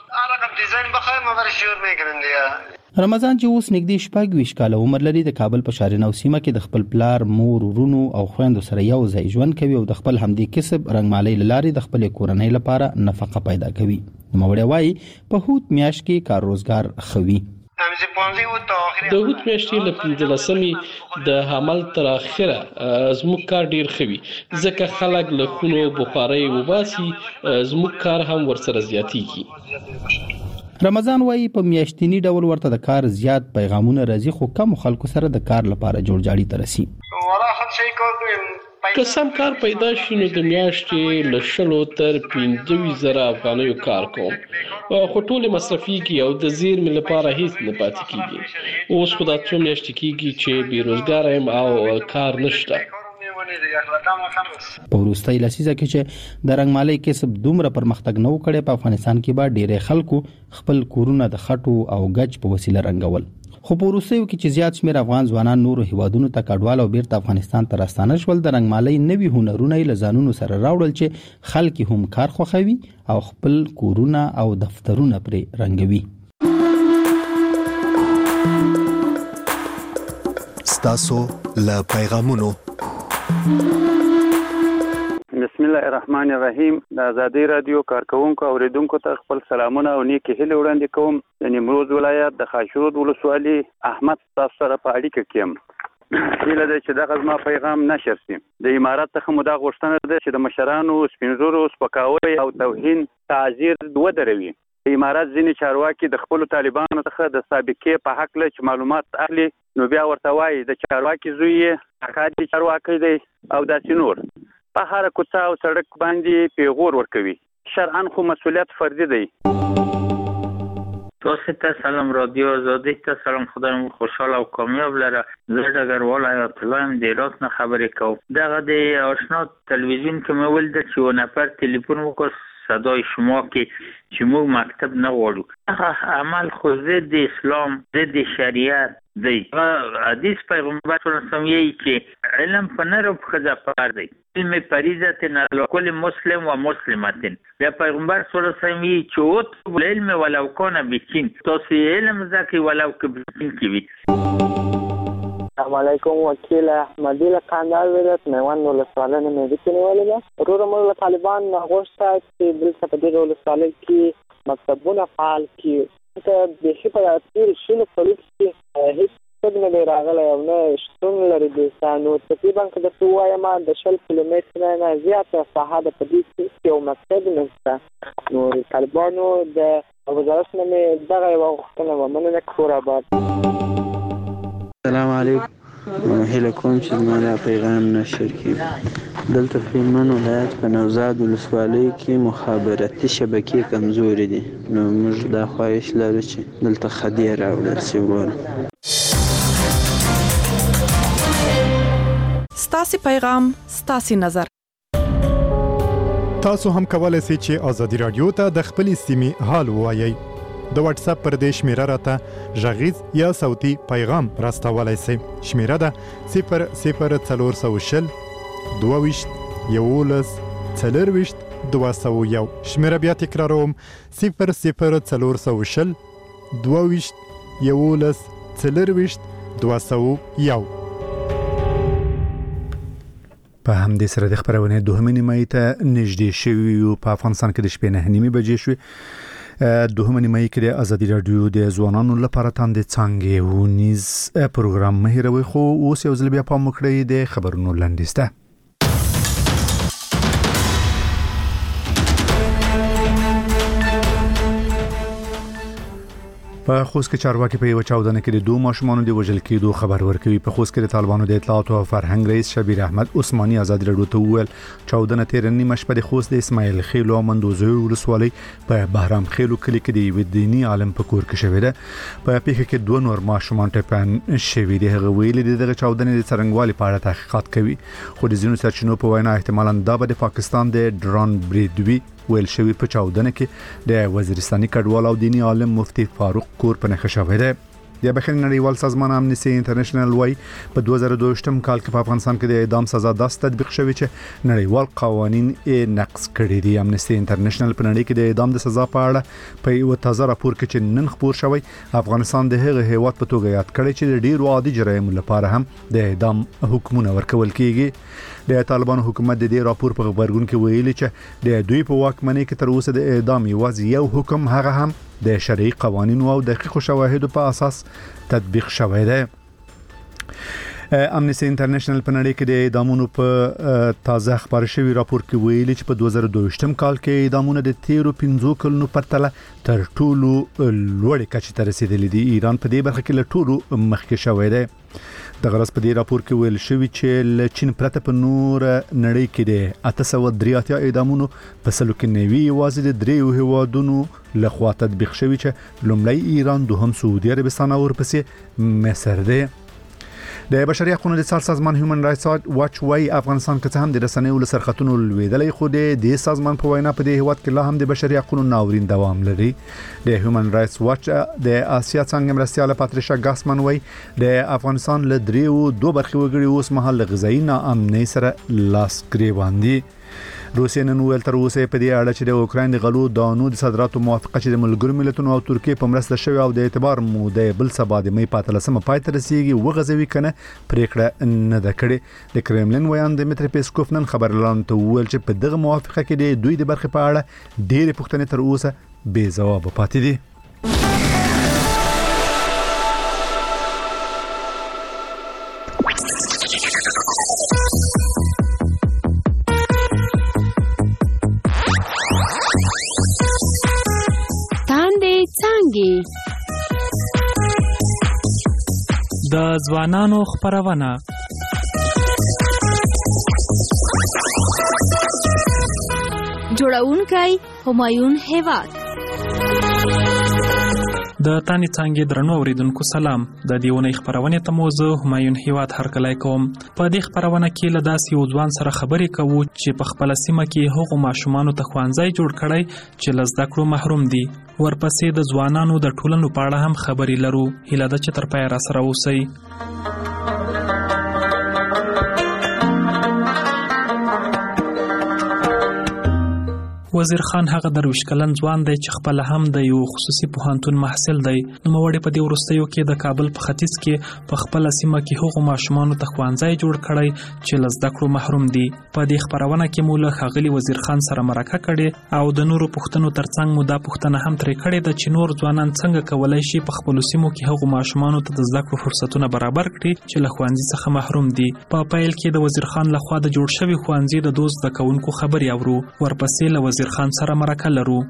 رمضان چې اوس نږدې 26 کاله عمر لري، د کابل په شارنو سیمه کې د خپل پلار، مور، ورونو او خويندو سره یو ځای ژوند کوي او د خپل همدې کسب رنگمالي لارې د خپل کورنۍ لپاره نفقه پیدا کوي. نوموړی وایي په هوت میاشت کې کار روزګار خوي. د هوت میاشتې له 15مې د حمل تر اخره زموږ کار ډیر خوي، ځکه خلک له خونو بخارۍ وباسي، زموږ کار هم ورسره زیاتیږي. رمضان وایي په میاشتنی ډول ورته د کار زیات پیغامونه راځي، خو کم خلکو سره د کار لپاره جوړجاړي ترسي. که سم کار پیدا شي نو د میاشتې له 100 تر 25,000 افغانیو کار کوم، خو ټول مصرفيږي او د زیرمې لپاره هیڅ نه پاتې کیږي. اوس خو دا څو میاشتې کیږي چې بیروزګار یم او کار نشته. په وروستۍ لسیزه کې چې د رنگمالي کسب دومره پرمختګ نه وکړي، په افغانستان کې به ډېری خلکو خپل کورونه د خټو او گچ په وسیله رنګول. خو په وروستیو کې چې زیات شمېر افغان ځوانان نورو هیوادونو ته کډوال او بیرته افغانستان ته راستانه شول، د رنگمالي نوي هنرونه له ځانونو سره راوړل چې خلک هم کار خوښوي او خپل کورونه او دفترونه پرې رنګوي. ستاسو له پیغامونو. بسم الله الرحمن الرحیم. د ازادي رادیو کارکونکو او اوریدونکو ته خپل سلامونه او نیکی هیله وړاندې کوم. د نیمروز ولایت د خاشرود ولسوالۍ احمد تاسو سره په اړیکه کې یم. هیله ده چې دغه زما پیغام نشر شي. د امارات څخه مو دا غوښتنه ده چې د مشرانو سپینزورو سپکاوی او توهین تعزیر ودروي. د امارات ځینې چارواکي د خپل طالبانو څخه د سابقې په حق له معلومات اخلي، نو بیا ورته وایي د چارواکي زوی حقادي چارواکي دی او داسې نور. په هر کوڅه او سړک باندې پیغور ورکوي. شرعاً خو مسئولیت فردي دی. تاسو ته سلام رادیو آزادی ته سلام. خدایم خوشحال او کامیاب لره. زه ډګروال آیت الله ام د راست نه خبرې کوم. دغه د آشنا تلویزیون کې مې ولید چې یو نفر تلیفون وکړ صدای شما کې چې موږ مکتب نه غواړو. هغه عمل خو ضد اسلام، ضد شریعت دی. حدیث پیغمبر صلی الله علیه وسلم یې چې علم په نر او ښځه پکار دی. علم فریضه علی کل مسلم و مسلمه. بیا پیغمبر صلی الله علیه وسلم یې چې اطلب العلم ولو کان بچین، تاسو علم زکه ولو که بچین کې وي. السلام علیکم. وکیل احمدی له قندهار ولایت میوند ولسوالۍ نه مې وکړولې ده. ورور موږ له طالبان غوښته چې دلته په دې ولسوالۍ کې مکتبونه فعال کړي. ته د شي په تیر شنو کلیپ کې هیڅ څه نه راغلی او نه شتون لري. د سانو تقریبا که د وایم د 20 کیلومتره نه زیاته ساحه د پدې کې یو مکتب نشته. نو طالبانو د وزارت نه مې دغه یو غوښتنه ومنله کور آباد. السلام علیکم. هیله کوم چې زما دا پیغام نشر کړي. دلته فیلمن ولایت په نوزاد ولسوالۍ کې مخابراتي شبکې کمزورې دي، نو موږ دا خواهش لرو چې دلته خدای راوړل شي. وګورم ستاسو پیغام، ستاسو نظر. تاسو هم کولای شئ چې ازادي رادیو ته د خپل سیمې حال ووایئ. د واتس اپ پر دې شمیره راته غږیز یا صوتي پیغام راستولای شئ. شمیره ده 00420 22 11 24 201 شمیره بیا تکراروم 00420 22 11 201. په همدې سره د خبرونه دوهمه نیمه ته نږدې شوی او په افغانستان کې د شپې 9:30 بجې شوې. دوهمه نیمه کې د ازادي رادیو د ځوانانو لپاره تاندې څنګه ونیز پروګرام مهیروي خو اوس یو ځل بیا په مکړې د خبرونو لاندېسته. په خوست کې چارواکي په یو چاودنه کې د دوه ماشومانو د وژل کېدو خبر ورکوي. په خوست کې د طالبانو د اطلاعات او فرهنګ رئیس شبیر احمد عثماني آزاد رادیو ته وویل چاودنه تیر نیمه شپه د خوست د اسماعیل خیل او مندوزوی ولسوالۍ په بهرام خیلو کلی کې د یو دینی عالم په کور کې شوې ده. په پیښه کې دوه نور ماشومان ټپيان شوي دي. هغه ویلي دغه چاودنه د څرنګوالي په اړه تحقیقات کوي خو د ځینو سرچینو په وینا احتمالاً دا به د پاکستان د ډرون بریدوي ویل شوی په چاودنه کې د وزیرستاني کډوال او دینی عالم مفتی فاروق کور په نښه شوی دی. د بخښنې نړیوال سازمان امنیسټي انټرنیشنل وايي په 2022م کال کې په افغانستان کې د اعدام سزا داس تطبیق شوی چې نړیوال قوانين یې نقض کړي دي. امنیسټي انټرنیشنل په نړۍ کې د اعدام د سزا په اړه په یو تازه راپور کې چې نن خبر شوی افغانستان د هغه هیواد په توګه یاد کړي چې د ډیرو عادي جرایمو لپاره هم د اعدام حکمونه ورکول کیږي. د طالبانو حکومت د دې راپور په خبرګون کې ویلي چې د دوی په واکمنۍ کې تر اوسه د اعدام یوازې یو حکم هغه هم د شرعي قوانینو او دقیقو شواهدو په اساس تطبیق شوی دی. امنیسټي انټرنیشنل په نړۍ کې د اعدامونو په تازه خبر شوی راپور کې ویلي چې په 2022م کال کې اعدامونه د 13 کلونو پرتله تر ټولو لوړ کچې ته رسیدلي دي. ایران په دې برخه کې له ټولو مخکې شوی دی. د غرض په دې راپور کې ویل شوی چې ل چین پرته په نور نړۍ کې د 883 اعدامونو په سلو کې نوي یوازې د دریو هیوادونو لخوا تطبیق شوی چې لومړی ایران، دوهم سعودي عربستان او ورپسې مصر دی. د بشري حقوقو د سازمان هیومن رائټس واچ وايي افغانستان کې هم د رسنیو لسرختونو لویدلې خو د سازمان په وینا په دې هیواد کې لا هم د بشري حقوقو ناورین دوام لري. د هیومن رائټس واچ د آسیا څنګه مرستياله پاتریشا ګاسمن وايي د افغانستان له دریو دوه برخې وګړي اوس مهال غذایی ناامنۍ سره لاس ګریوان دي. روسیه نن ویل تر اوسه په دې اړه چې د اوکراین د غلو دانو د صادراتو موافقه چې د ملګرو ملتونو او ترکیه په مرسته شوی او د اعتبار موده بل سبا د مې 15 پای ته رسیدي وغځوي کنه پریکړه نه ده کړې. د کرملین ویان دمیتری پیسکوف نن خبرلاند ته ویل چې په دغه موافقه کې د دوی د برخې په اړه ډېر پوښتنې تر اوسه بې ځواب پاتې دي. د ځوانانو خبرونه جوړونکي همایون هیواد د تانی څنګه درنو اوریدونکو سلام. د دیونې خبرونه ته موضوع همایون هیواد هرکلای کوم. په دې خبرونه کې له داسې یو ځوان سره خبرې کوو چې په خپل سیمه کې هغو ماشومانو ته خوانځي جوړ کړي چې له زده کړو محروم دي. ورپسې د ځوانانو د ټولنو په اړه هم خبرې لرو. هیله ده چې تر پایه را سره اوسئ. وزیر خان هغه درویش کلن ځوان دی چې خپل هم د یو خصوصي پوهنتون محصل دی. نوموړی په دې وروستیو کې د کابل په ختیځ کې په خپل سیمه کې هغو ماشومانو ته ښوونځی جوړ کړی چې له زده کړو محروم دي. په دې خبرونه کې مو له ښاغلي وزیر خان سره مرکه کړې او د نورو پوښتنو ترڅنګ مو دا پوښتنه هم ترې کړې ده چې نور ځوانان څنګه کولی شي په خپلو سیمو کې هغو ماشومانو ته د زده کړو فرصتونه برابر کړي چې له ښوونځي څخه محروم دي. په پیل کې د وزیر خان لخوا د جوړ شوي ښوونځي د دوه زده کوونکو خبرې اورو. ورپسې له وزیر خان سره مرکه لرو.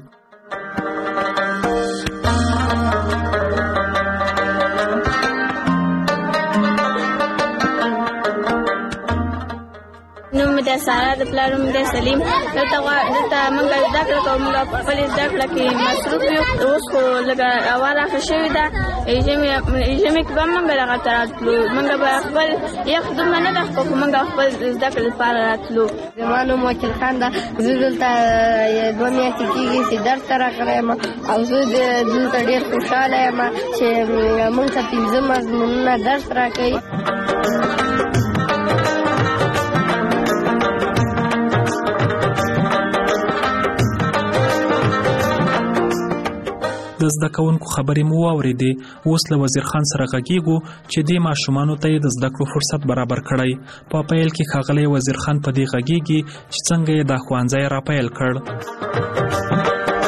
د سارا د پلار نوم دی سلیم. دلته موږ زده کړه کوو. موږ په خپلې زده کړه کې مصروف یو. اوس خو لږه هوا راښه شوې ده. ژمي کې به موږ دغه ته راتلو. موږ به خپل یخ دومره نه ده خو موږ خپل زده کړې لپاره راتلو. زما نوم وکیل خان ده. زه دلته 2 میاشتې کېږي چې درس ته راغلی یم او زه دلته ډېر خوشحاله یم چې موږ ته 15 مضمونونه درس راکوي. د زده کوونکو خبرې مو واورېدې. اوس له وزیر خان سره غږیږو چې دې ماشومانو ته یې د زده کړو فرصت برابر کړی. په پیل کې ښاغلی وزیر خان په دې غږیږي چې څنګه یې دا ښوونځی را پیل کړ.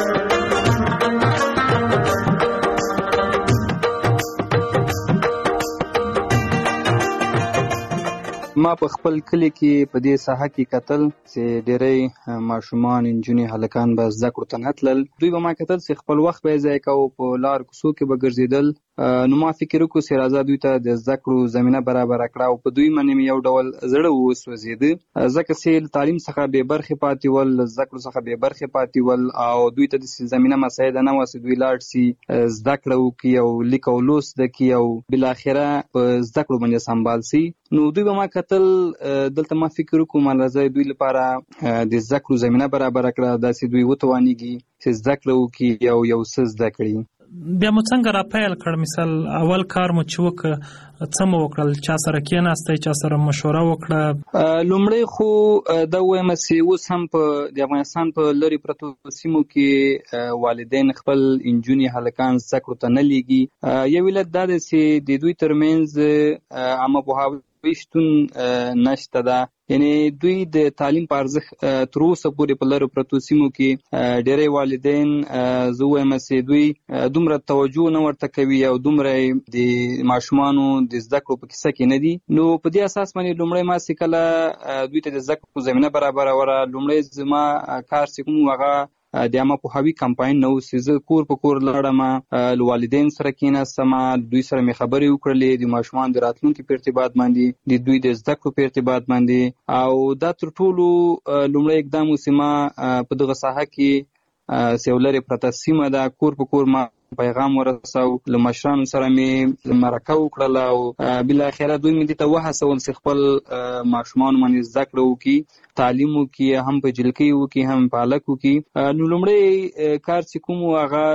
ما په خپل کلی کې په دې ساحه کې کتل چې ډېری ماشومان انجونې هلکان به زده کړو ته نه تلل. دوی به ما کتل چې خپل وخت به یې ضایع کوو، په لار کوڅو کې به ګرځېدل. نو ما فکر وکړو چې راځه دوی ته د زده کړو زمینه برابره کړه او په دوی باندې مې یو ډول زړه وسوځېده ځکه چې له تعلیم څخه بې برخې پاتې ول، له زده کړو څخه بې برخې پاتې ول او دوی ته داسې زمینه مساعده نه وه چې دوی لاړ شي زده کړه وکړي او لیک او لوست زده کړي او بالاخره په زده کړو باندې سمبال شي. نو دوی به ما کتل دلته ما فکر وکړو ما راځي دوی لپاره د زده کړو زمینه برابره کړه داسې دوی وتوانیږي چې زده کړه وکړي او یو څه زده کړي. بیا مو څنګه را پیل کړ؟ مثال اول کار مو چې وکړ څه مو وکړل؟ چا سره کېناستئ؟ چا سره مشوره وکړه؟ لومړی خو دا وایم چې اوس هم په د افغانستان په لرې پرتو سیمو کې والدین خپل انجونې هلکان زده کړو ته نه لیږي. یو علت دا دی چې د دوی ترمنځ عامه پوهاوی شتون نشته ده، یعنی دوی د تعلیم په ارزښت تر اوسه پورې په لرو پرتو سیمو کې ډېری والدین زه وایم چې دوی دومره توجه نه ورته کوي او دومره د ماشومانو د زده کړو په کیسه کې نه دي. نو په دې اساس باندې لومړی ما چې کله دوی ته د زده کړو زمینه برابروله، لومړی زما کار چې کوم هغه د عامه پوهاوي کمپاین نه و چې زه کور په کور لاړم، له والدین سره کېناستم، دوی سره مې خبرې وکړلې د ماشومانو د راتلونکي په ارتباط باندې، د دوی د زده کړو په ارتباط باندې. او دا تر ټولو لومړی اقدام و چې ما په دغه ساحه کې چې یو لرې پرته سیمه ده کور په کور ما پیغام ورساو، له مشرانو سره مې مرکه وکړله او بالاخره دوی مې دې ته وهڅول چې خپل ماشومان باندې زده کړه وکړي، تعلیم وکړي، هم په جلکۍ وکړي هم په هلک وکړي. نو لومړی کار چې کوم هغه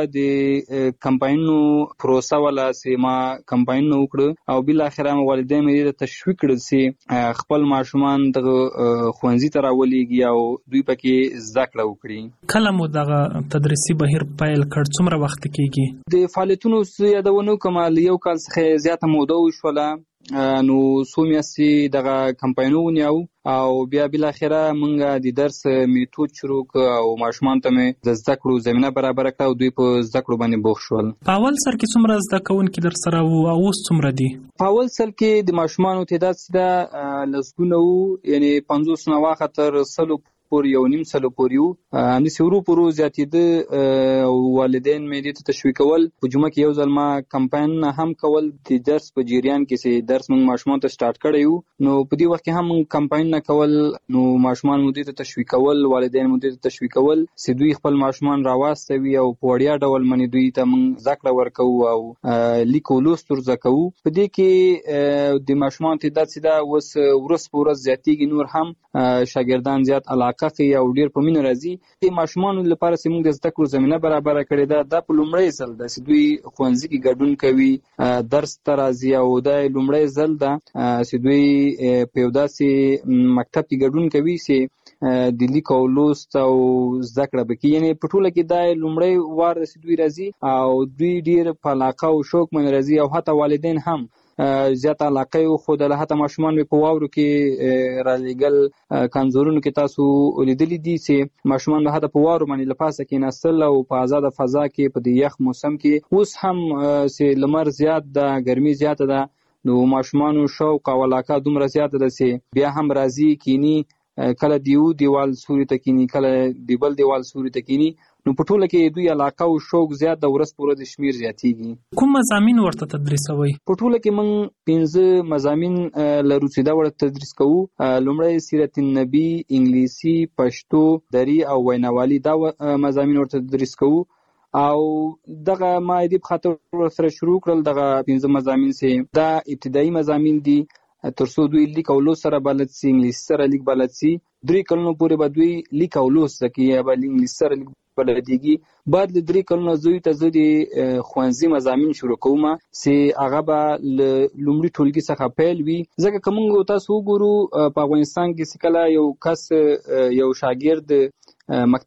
د کمپاینونو پروسه وله چې ما کمپاینونه وکړه او بالاخره والدین مې دې ته تشویق کړل چې خپل ماشومان دغه ښوونځي ته راولېږي او دوی پکې زده کړه وکړي. کله مو دغه تدریسي بهیر پیل کړ؟ څومره وخت کېږي؟ د فعالیتونو یادونه کوم له یو کال څخه زیاته موده وشوله. نو څو میاشتې دغه کمپاینونه ونیو او بیا بالاخره موږ د درس میتود شروع کړ او ماشومان ته مې د زده کړو زمینه برابره کړه او دوی په زده کړو باندې بوخت شول. په اول سر کې څومره زده کوونکي در سره وو او اوس څومره دي؟ په اول سر کې د ماشومانو تعداد چې لسګونه وو، یعنی 50 نه واخه تر 100 پورې یو نیم سلو پورې وو. همداسې ورو په ورو زیاتېده او والدین مې دې ته تشویقول. په جمعه کې یو ځل ما کمپاین هم کول د درس په جریان کې چې درس موږ ماشومان ته سٹارټ کړی وو. نو په دې وخت کې هم کمپاین نه کول، نو ماشومان مو دې ته تشویقول، والدین مو دې ته تشویقول چې دوی خپل ماشومان راواستوي او په وړیا ډول باندې دوی ته موږ زده کړه ورکوو او لیک او لوست ور زده کوو. په دې کې د ماشومان تعداد چې دا اوس ورځ په ورځ زیاتېږي، نور هم شاګردان زیات علاقه کوي او ډېر په مینه راځي. د ماشومانو لپاره چې موږ د زده کړو زمینه برابره کړې ده، دا په لومړی ځل ده چې دوی ښوونځي کې ګډون کوي، درس ته راځي او دا لومړی ځل ده چې دوی په یو داسې مکتب کې ګډون کوي چې د لیک او لوست او زده کړه به کوي. یعنې په ټوله کې دا لومړی وار ده چې دوی راځي او دوی ډېر په علاقه او شوق باندې راځي او حتی والدین هم زیات علاقه یو خو د حتی ماشومان په واورو کې را لېږل. کنزورونو کې تاسو لیدلي دي چې ماشومان به حتی په واورو باندې له پاسه کېناستل او په آزاده فضا کې په د یخ موسم کې. اوس هم چې لمر زیات ده، ګرمي زیاته ده، نو ماشومانو شوق او علاقه دومره زیاته ده چې بیا هم راځي کینی، کله دیو دیوال سوري ته کینی، کله دی بل دیوال سوري ته کینی. نو په ټوله کې دوی علاقه او شوق زیات د ورځ په ورځ شمیر زیاتېږي. کوم مضامین ورته تدریسوي؟ په ټوله کې موږ 15 مضامین لرو چې دا ورته تدریس کوو. لومړی سیرت النبی، انګلیسي، پښتو، دري او ویناوالي دا مضامین ورته تدریس کوو. او دغه ما دې په خاطر سره شروع کړل دغه 15 مضامین چې دا ابتدایي مضامین دي ترڅو دوی لیک او لوست سره بلد سي، انګلیسي سره لیک بلد سي. 3 کلونو پورې به دوی لیک او لوست زده کوي یا به انګلیسي سره لیک بلدېږي. بعد له 3 کلونو زوی ته زه د ښوونځي مضامین شروع کوم چې هغه به له لومړي ټولګي څخه پیل وي. ځکه که موږ تاسو وګورو په افغانستان کې چې کله یو کس یو شاګرد مکتب کې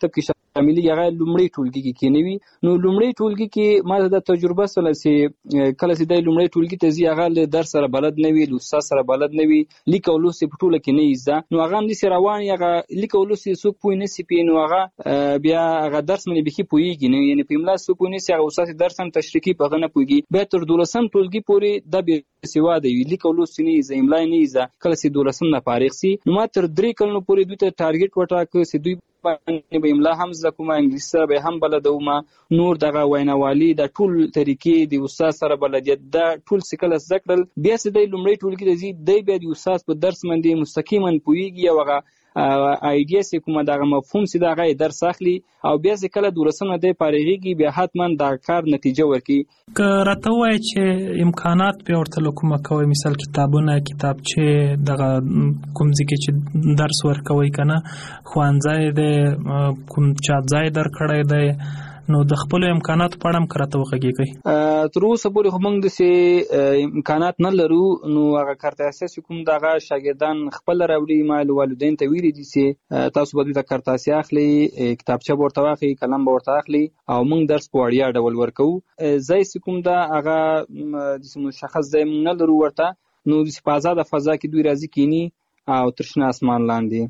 شاملي هغه لومړی ټولګي کې کېنوي. نو لومړی ټولګي کې ما د تجربه سره چې کله چې د لومړی ټولګي ته ځي هغه له درس سره بلد نه وي، له استاد سره بلد نه وي، لیک او لوست په ټوله کې نه ایزه. نو هغه هم داسې روان هغه لیک او لوست څوک پوه نه سي پی، نو هغه بیا هغه درس باندې بخي پوهیږي نه، یعنی په املا څوک نه سي، هغه استاد درس هم تشریحي په غنه پوهیږي. بیا تر 12م ټولګي پورې د به سواده وي، لیک او لوست نه ایزه، املا نه ایزه. کله چې 12م نه فارغ سي نو ما تر 3 کلونو پورې دوی ته ټارګټ وټاکه چې دوی باندې به املا هم زده کوم، انګلیسي به هم بلدوم، نور دغه ویناوالي د ټول طریقې د استاد سره بلدیت د ټول سکل زده کړل. بیا چې د لومړی ټولګي ته ځي دی بیا د استاد په درس باندې مستقیما پوهیږي او هغه ایډیا سي کومه دغه مفهوم سي دغه درس اخلي او بیا چې کله 12 نه فارغيږي بیا حتما د کار نتیجه ورکي. که راته وای چې امکانات په ورته کومه کوي، مثال کتابونه، کتابچه، دغه کوم ځکه چې درس ورکوي کنه، خوانځای د کوم چا ځای در کړی دی، نو د خپل امکانات په اړه کراته وغږیږي. تر اوسه پورې موږ د سي امکانات نه لرو، نو هغه کارت اساسي کوم دغه شاګردان خپل راوړي، مال والدین ته ویلي دي چې تاسو به د کارت اساسي اخلي، کتابچه ورته واخلي، قلم ورته اخلي او موږ درس په وړیا ډول ورکو. زای کوم دا هغه د مشخص ځای نه لرو ورته، نو د آزاد فضا کې دوی راځي کینی او ترشنا اسمان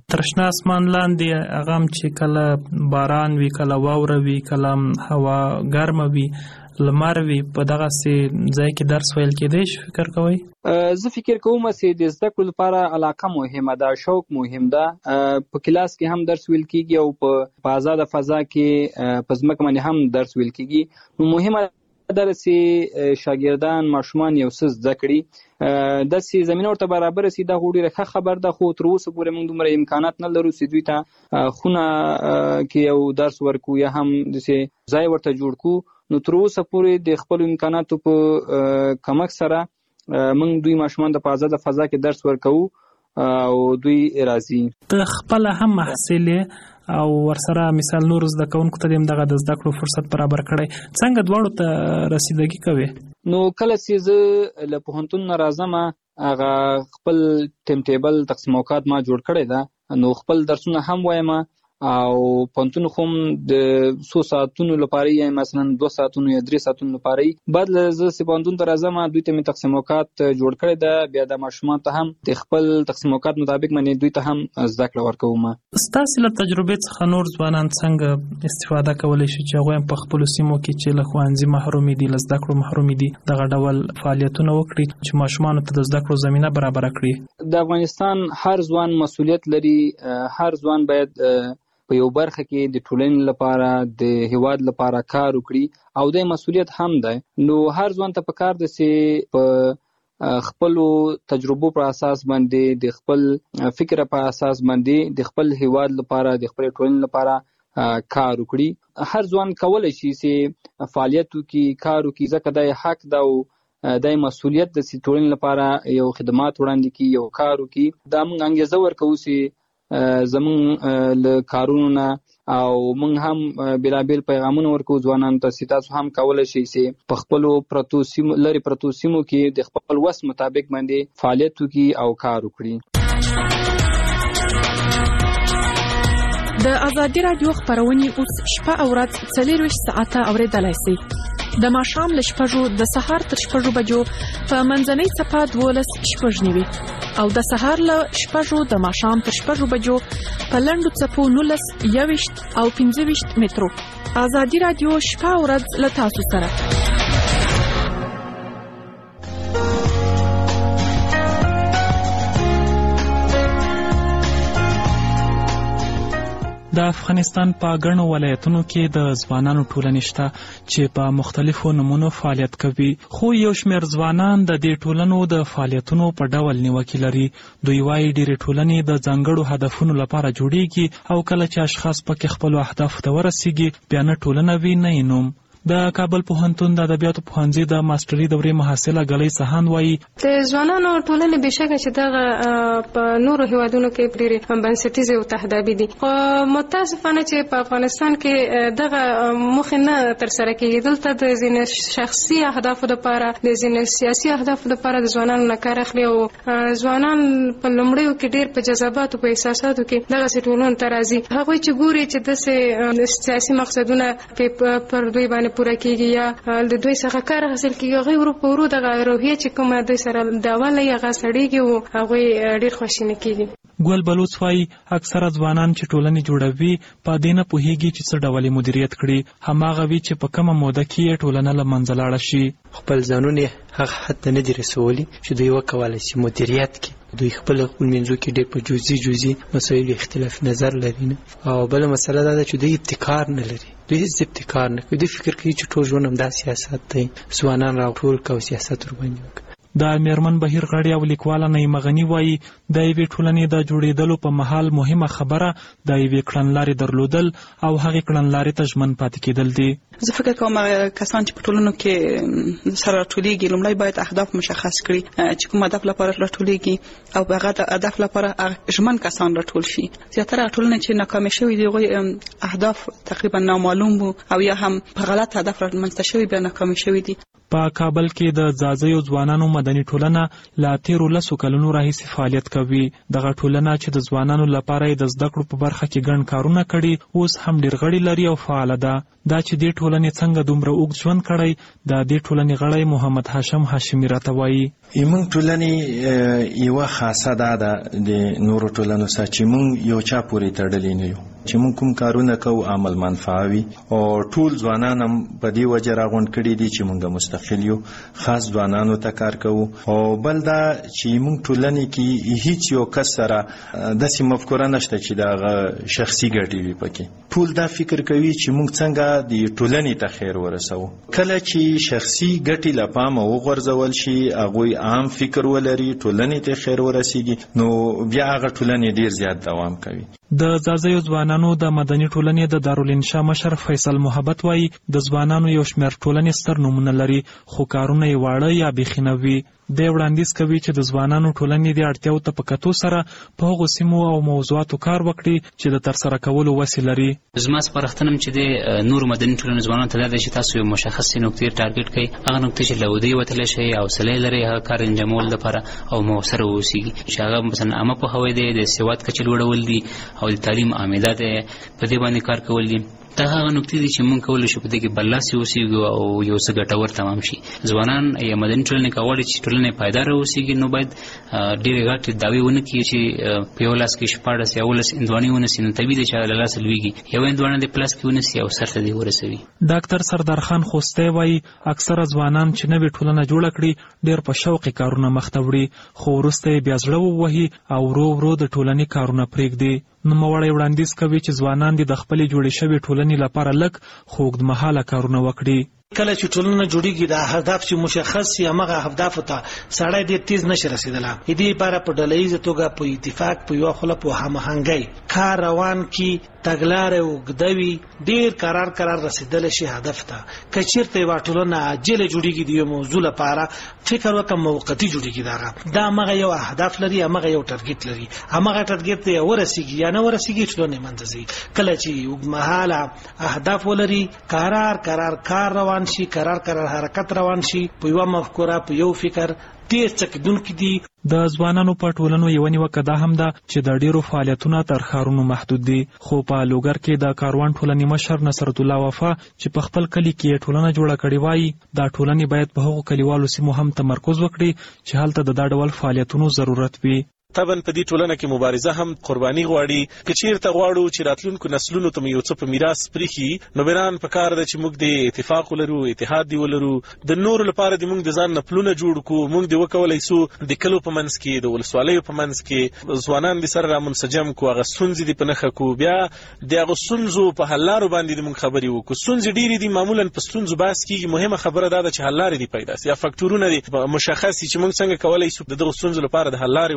لاندې هغه چې کله باران وی، کله واوره وی، کله هوا ګرمه وی، لمر وی، په دغه سي ځای کې درس ویل کېدای شي. فکر کوئ؟ زه فکر کوم چې د زده کړو لپاره علاقه مهمه ده، شوق مهم ده. په کلاس کې هم درس ویل کېږي او په آزاد فضا کې په ځمکه باندې هم درس ویل کېږي. نو مهمه ده چې شاګردان ماشومان یو څه زده کړي، د سي زمينه ورته برابر سي. دا غوډي رخه خبر ده، خو تر اوسه پورې موږ دومره امکانات نه لرو چې دوی ته خونه کې یو درس ورکو یا هم د سي ځای ورته جوړ کو. نو تر اوسه پورې د خپل امکاناتو په کمک سره موږ دوی ماشومان د آزاد فضا کې درس ورکو او دوی راځي. ته خپل هم محصل او ورسره مثال نور زده کوونکو ته دغه د زده کړو فرصت برابر کړي، څنګه دواړو ته رسیدګي کوي؟ نو کله چې زه له پوهنتون نه راځم هغه خپل ټیم ټیبل تقسیم اوقات ما جوړ کړی ده، نو خپل درسونه هم وایم او پوهنتون هم د 100 ساعتونو لپاره یا مثلا 2 ساعتونو یا 3 ساعتونو لپاره بعد زه پوهنتون ته راځم دوی ته می تقسیم اوقات جوړ کړی ده. بیا د ماشومان ته هم د خپل تقسیم اوقات مطابق باندې دوی ته هم زده کړه ورکوم. ستاسو له تجربې څخه نور ځوانان څنګه استفاده کولی شي چې هغه په خپل سیمو کې چې له ښوونځي محروم دي، له زده کړو محروم دي، دغه ډول فعالیتونه وکړي چې ماشومان ته د زده کړو زمينه برابر کړي؟ د افغانستان هر ځوان مسؤلیت لري، هر ځوان باید په یو برخه کې د ټولنې لپاره د هیواد لپاره کار وکړي او د مسؤلیت هم ده. نو هر ځوان ته پکار ده چې په خپل تجربو پر اساس باندې، د خپل فکر په اساس باندې د خپل هیواد لپاره، د خپل ټولنې لپاره کار وکړي. هر ځوان کولای شي چې فعالیت وکړي، کار وکړي، ځکه د حق ده او د مسؤلیت د ټولنې لپاره یو خدمات وړاندې کړي، یو کار وکړي. دا موږ انګیزه ورکوو چې زمون له کارونو نه او موږ هم بلابل پیغامونه ورکو ځوانانو ته چې تاسو هم کولای شئ چې په خپل پروتو سیمو لري پروتو سیمو کې د خپل وس مطابق باندې فعالیت وکړي او کار وکړي. د ازادي رادیو خبرونه اوس شپه او ورځ 24 ساعته اوریدلای شئ. د ماښام له 6 د سهار تر 6 بجو په منځنۍ صفه 12 شپږنیوي او د سهار له 6 د ماښام تر 6 بجو په لنډو صفو 19 21 او 25 مترو. ازادي رادیو شپه او ورځ له تاسو سره. د افغانستان په ګڼو ولایتونو کې د ځوانانو ټولنې شته چې په مختلفو نمونو فعالیت کوي، خو یو شمېر ځوانان د دې ټولنو د فعالیتونو په ډول نیوکې لري. دوی وايي ډېرې ټولنې د ځانګړو هدفونو لپاره جوړیږي او کله چې اشخاص پکې خپلو اهدافو ته ورسیږي بیا نه ټولنه وي نه یې نوم. د کابل پوهنتون د ادبیاتو پوهنځي د ماستري دورې محصله ګلۍ سهان وایي د ځوانانو ټولنې بشکه چې دغه په نورو هیوادونو کې ډېرې بنسټیزې او تهدابي دي، خو متاسفانه چې په افغانستان کې دغه موخې نه ترسره کېږي. دلته د ځینې شخصي اهدافو لپاره، د ځینې سیاسي اهدافو لپاره د ځوانانو نه کار اخلي او ځوانان په لومړیو کې ډېر په جذباتو په احساساتو کې دغسې ټولنو ته راځي. هغوی چې ګوري چې داسې سیاسي مقصدونه پر دوی باندې پوره کېږي یا د دوی څخه کار حاصل کېږي، هغوی ورو په ورو دغه روحیه چې کومه دوی سره داواله یې هغه سړېږي او هغوی ډېر خواشینه کېږي. ګل بلوڅ وایي اکثره ځوانان چې ټولنې جوړوي په دې نه پوهېږي چې څه ډول مدیریت کړي، هماغه وي چې په کومه موده کې یې ټولنه له منځه لاړه شي. خپل ځانونه هغه حد ته نه دي رسولي چې دوی وکولی شي مدیریت کړي. دوی خپل منځو کې ډېر په جزئي مسایلو اختلاف نظر لري نه، او بله مسله دا ده چې دوی ابتکار نه لري. دوی هیڅ ابتکار نه کوي. دوی فکر کوي چې ټول ژوند همدا سیاست دی، ځوانان راټول کړه او سیاست ورباندې وکړه. د میرمن بهیر غړي او لیکواله نعیمه غني وایي د یوې ټولنې د جوړېدلو په مهال مهمه خبره د یوې کړنلارې درلودل او هغې کړنلارې ته ژمن پاتې کېدل دي. زه فکر کوم کسان چې په ټولنو کې سره راټولېږي لومړی باید اهداف مشخص کړي چې کوم هدف لپاره راټولېږي او په هغه هدف لپاره ژمن کسان راټول شي. زیاتره ټولنې چې ناکامې شوي دي هغوی اهداف تقریبا نامعلوم وو او یا هم په غلط هدف رامنځته شوي بیا ناکامې شوي دي. په کابل کې د ځاځیو ځوانانو مدني ټولنه له تیرو 10 کلونو راهیسې فعالیت کوي. دغه ټولنه چې د ځوانانو لپاره یې د زده کړو په برخه کې ګڼ کارونه کړي اوس هم ډېر غړي لري او فعاله ده. دا چې دې ټولنې څنګه دومره اوږد ژوند کړی د دې ټولنې غړی محمد هاشم هاشمي راته وایي. موږ ټولنې یوه خاصه دا ده د نورو ټولنو سره چې موږ یو چا پورې تړلي نه یو، چې موږ کوم کارونه کوو عمل منفعه وي او ټول ځوانان هم په دې وجه راغونډ کړي دي چې موږ مستقل یو، خاص ځوانانو ته کار کوو. او بل دا چې موږ ټولنې کې هیڅ یو کس سره داسې مفکوره نشته چې دغه شخصي ګټې وي پکې. ټول دا فکر کوي چې موږ څنګه د ټولنې ته خیر ورسوو. کله چې شخصي ګټې له پامه وغورځول شي، هغوی عام فکر ولري، ټولنې ته خیر ورسیږي، نو بیا هغه ټولنې ډېر زیات دوام کوي. د ځاځیو ځوانانو د مدني ټولنې د دارالانشا مشر فیصل محبت وایي د ځوانانو یو شمېر ټولنې ستر نومونه لري خو کارونه یې واړه یا بیخي نه وي. دی وړاندیز کوي چې د ځوانانو ټولنې د اړتیاو ته په کتو سره په هغو سیمو او موضوعاتو کار وکړي چې د ترسره کولو وسې لري. زما سپارښتنه چې د نورو مدني ټولنو ځوانانو ته دا ده چې تاسو یو مشخصې نقطې ټارګټ کړئ، هغه نقطې چې له ودې وتلی شئ، حوصله لرئ هغه کار انجامولو لپاره او مؤثره واوسیږي، چې هغه مثلا عامه پوهاوی دی، د سواد کچې لوړول دي او د تعلیم عامده دی، په دې باندې کار کول دي. دا هغه نقطې دي چې موږ کولی شو په دې کې برلاسي اوسېږو او یو څه ګټور تمام شي. ځوانان یا مدني ټولنې که غواړي چې ټولنه یې پایداره اوسېږي نو باید ډېرې غټې دعوې ونه کړي چې په یو لاس کې 14 یا 15 هندوانې ونیسي، نو طبیعي دی چې هغه له لاسه لوېږي. یو هندوانه دې په لاس کې ونیسي او سر ته دې ورسوي. ډاکټر سردار خان خوستی وایي اکثره ځوانان چې نوې ټولنه جوړه کړي ډېر په شوق کارونه مخته وړي، خو وروسته یې بیا زړه ووهي او ورو ورو د ټولنې کارونه پرېږدي. نوموړی وړاندیز کوي چې ځوانان دې د خپلې جوړې شوې ټولنې لپاره لږ خو اوږدمهاله کارونه وکړي. کله چې ټولنه جوړیږي د هدف چې مشخص شي هغه اهدافو ته سړی ډېر تیز نشي رسیدلی. دې لپاره په ډلهییزه توګه په اتفاق په یوه خوله په هماهنګۍ کار روان کړي، تګلارې اوږده وي، ډېر قرار رسیدلی شي هدف ته. که چېرته یوه ټولنه عاجله جوړیږي د یو موضوع لپاره فکر وکړه موقتي جوړیږي، دا همغه یو اهداف لري، همغه یو ټارګټ لري، همغه ټارګټ ته یې ورسیږي یا نه ورسیږي ټولنه یې منځه ځي. کله چې اوږدمهاله اهداف ولري، قرار کار روان شي، قرار حرکت روان شي، په یو مفکوره په یو فکر ډېر څه کېدونکي دي. د ځوانانو په ټولنو یوه نیوکه دا هم ده چې د ډېرو فعالیتونه تر ښارونو محدود دي. خو په لوګر کې د کاروان ټولنې مشر نصرت الله وفا چې په خپل کلي کې یې ټولنه جوړه کړې وایي دا ټولنې باید په هغو کلیوالو سیمو هم تمرکز وکړي چې هلته د دا ډول فعالیتونو ضرورت وي. طبعا په دې ټولنه کې مبارزه هم قرباني غواړي. که چیرته غواړو چې راتلونکو نسلونو ته یو څه په میراث پریښي، نو بران په کار ده چې موږ د اتفاق ولرو، اتحاد دی ولرو، د نورو لپاره د موږ د ځان نه پلونه جوړ کړو. موږ د وکولای سو د کلو په منځ کې، د ولسوالیو په منځ کې ځوانان د سره رامنسجم کو، هغه ستونزې دې په نښه کو، بیا د هغو ستونزو په حل لارو باندې د موږ خبرې وکړو. ستونزې ډېرې دي، معمولا په ستونزو بحث کېږي، مهمه خبره دا ده چې حل لارې دي پیدا سي یا فکټورونه دي مشخص شي چې موږ څنګه کولی سو د دغو ستونزو لپاره د حل لارې وړاندې کړو.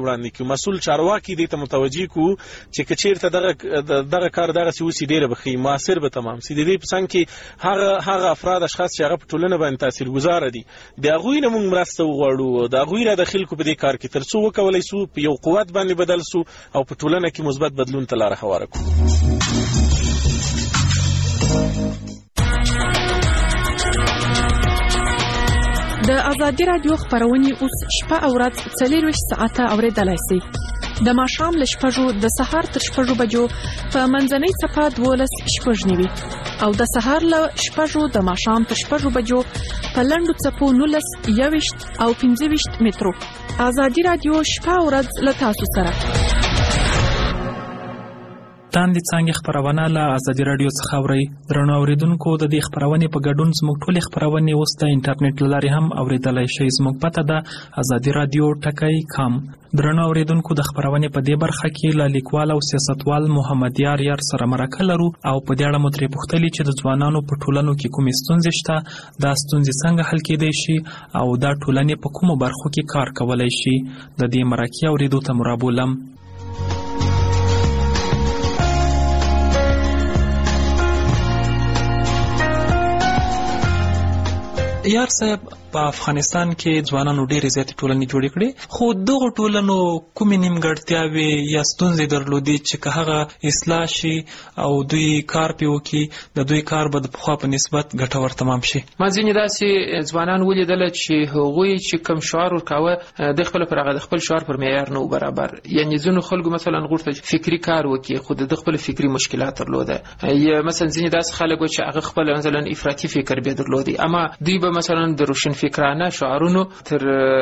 کو مسول چارواکي دې ته متوجي کو چې کچیرته دغه کار دغه سوسی ډیره بخي موثر به تمام سي د دې پسند کې هغه افراد اشخاص چې هغه په ټولنه باندې تاثیرګذار دي د هغوی نه موږ مرسته وغواړو د هغوی را د خلکو په دې کار کې تر څو وکولای سو په یو قوت باندې بدل سو او په ټولنه کې مثبت بدلون ته لار هواره کړو. د ازادي رادیو خبرونه اوس شپه او ورځ 24 ساعته اوریدلای شئ. د ماښام له 6 د سهار تر 6 بجو په منځنۍ صفه 12 شپږ نیوي او د سهار له 6 د ماښام تر 6 بجو په لنډو څپو 19 21 او 25 مترو. ازادي رادیو شپه او ورځ له تاسو سره. تاندې څنګه خبرونه له ازادي رادیو څخه اوري. درنو اوریدونکو د دې خبرونه په ګډون زموږ ټولې خبرونه اوس د انټرنیټ لارې هم اوریدلای شئ. زموږ پته ده ازادي رادیو ټکای.com. درنو اوریدونکو د خبرونه په دې برخه کې له لیکوال او سیاستوال محمد یار سره مرکه لرو او په دې اړه مو ترې پوښتلي چې د ځوانانو په ټولنو کې کومې ستونزې شته، دا ستونزې څنګه حل کېدای شي او دا ټولنې په کومو برخو کې کار کولای شي. د دې مرکې اوریدو ته مرابولم. یار صاحب، په افغانستان کې ځوانانو ډېرې زیاتې ټولنې جوړې کړې، خو دغه ټولنو کومې نیمګړتیاوې یا ستونزې درلودې چې که هغه اصلاح شي او دوی کار پې وکړي، د دوی کار به د پخوا په نسبت ګټور تمام شي. ما ځینې داسې ځوانان ولیدل چې هغوی چې کوم شعار ورکاوه د خپل پر هغه د خپل شعار پر معیار نه برابر. یعنی ځینو خلکو مثلا غوښتل فکری کار وکړي خو د خپل فکری مشکلات درلوده، یا مثلا ځینې داسې خلک چې هغه خپل مثلا افراطي فکر به درلودي، اما دوی به مثلا د روشن فکرانه شعارونو تر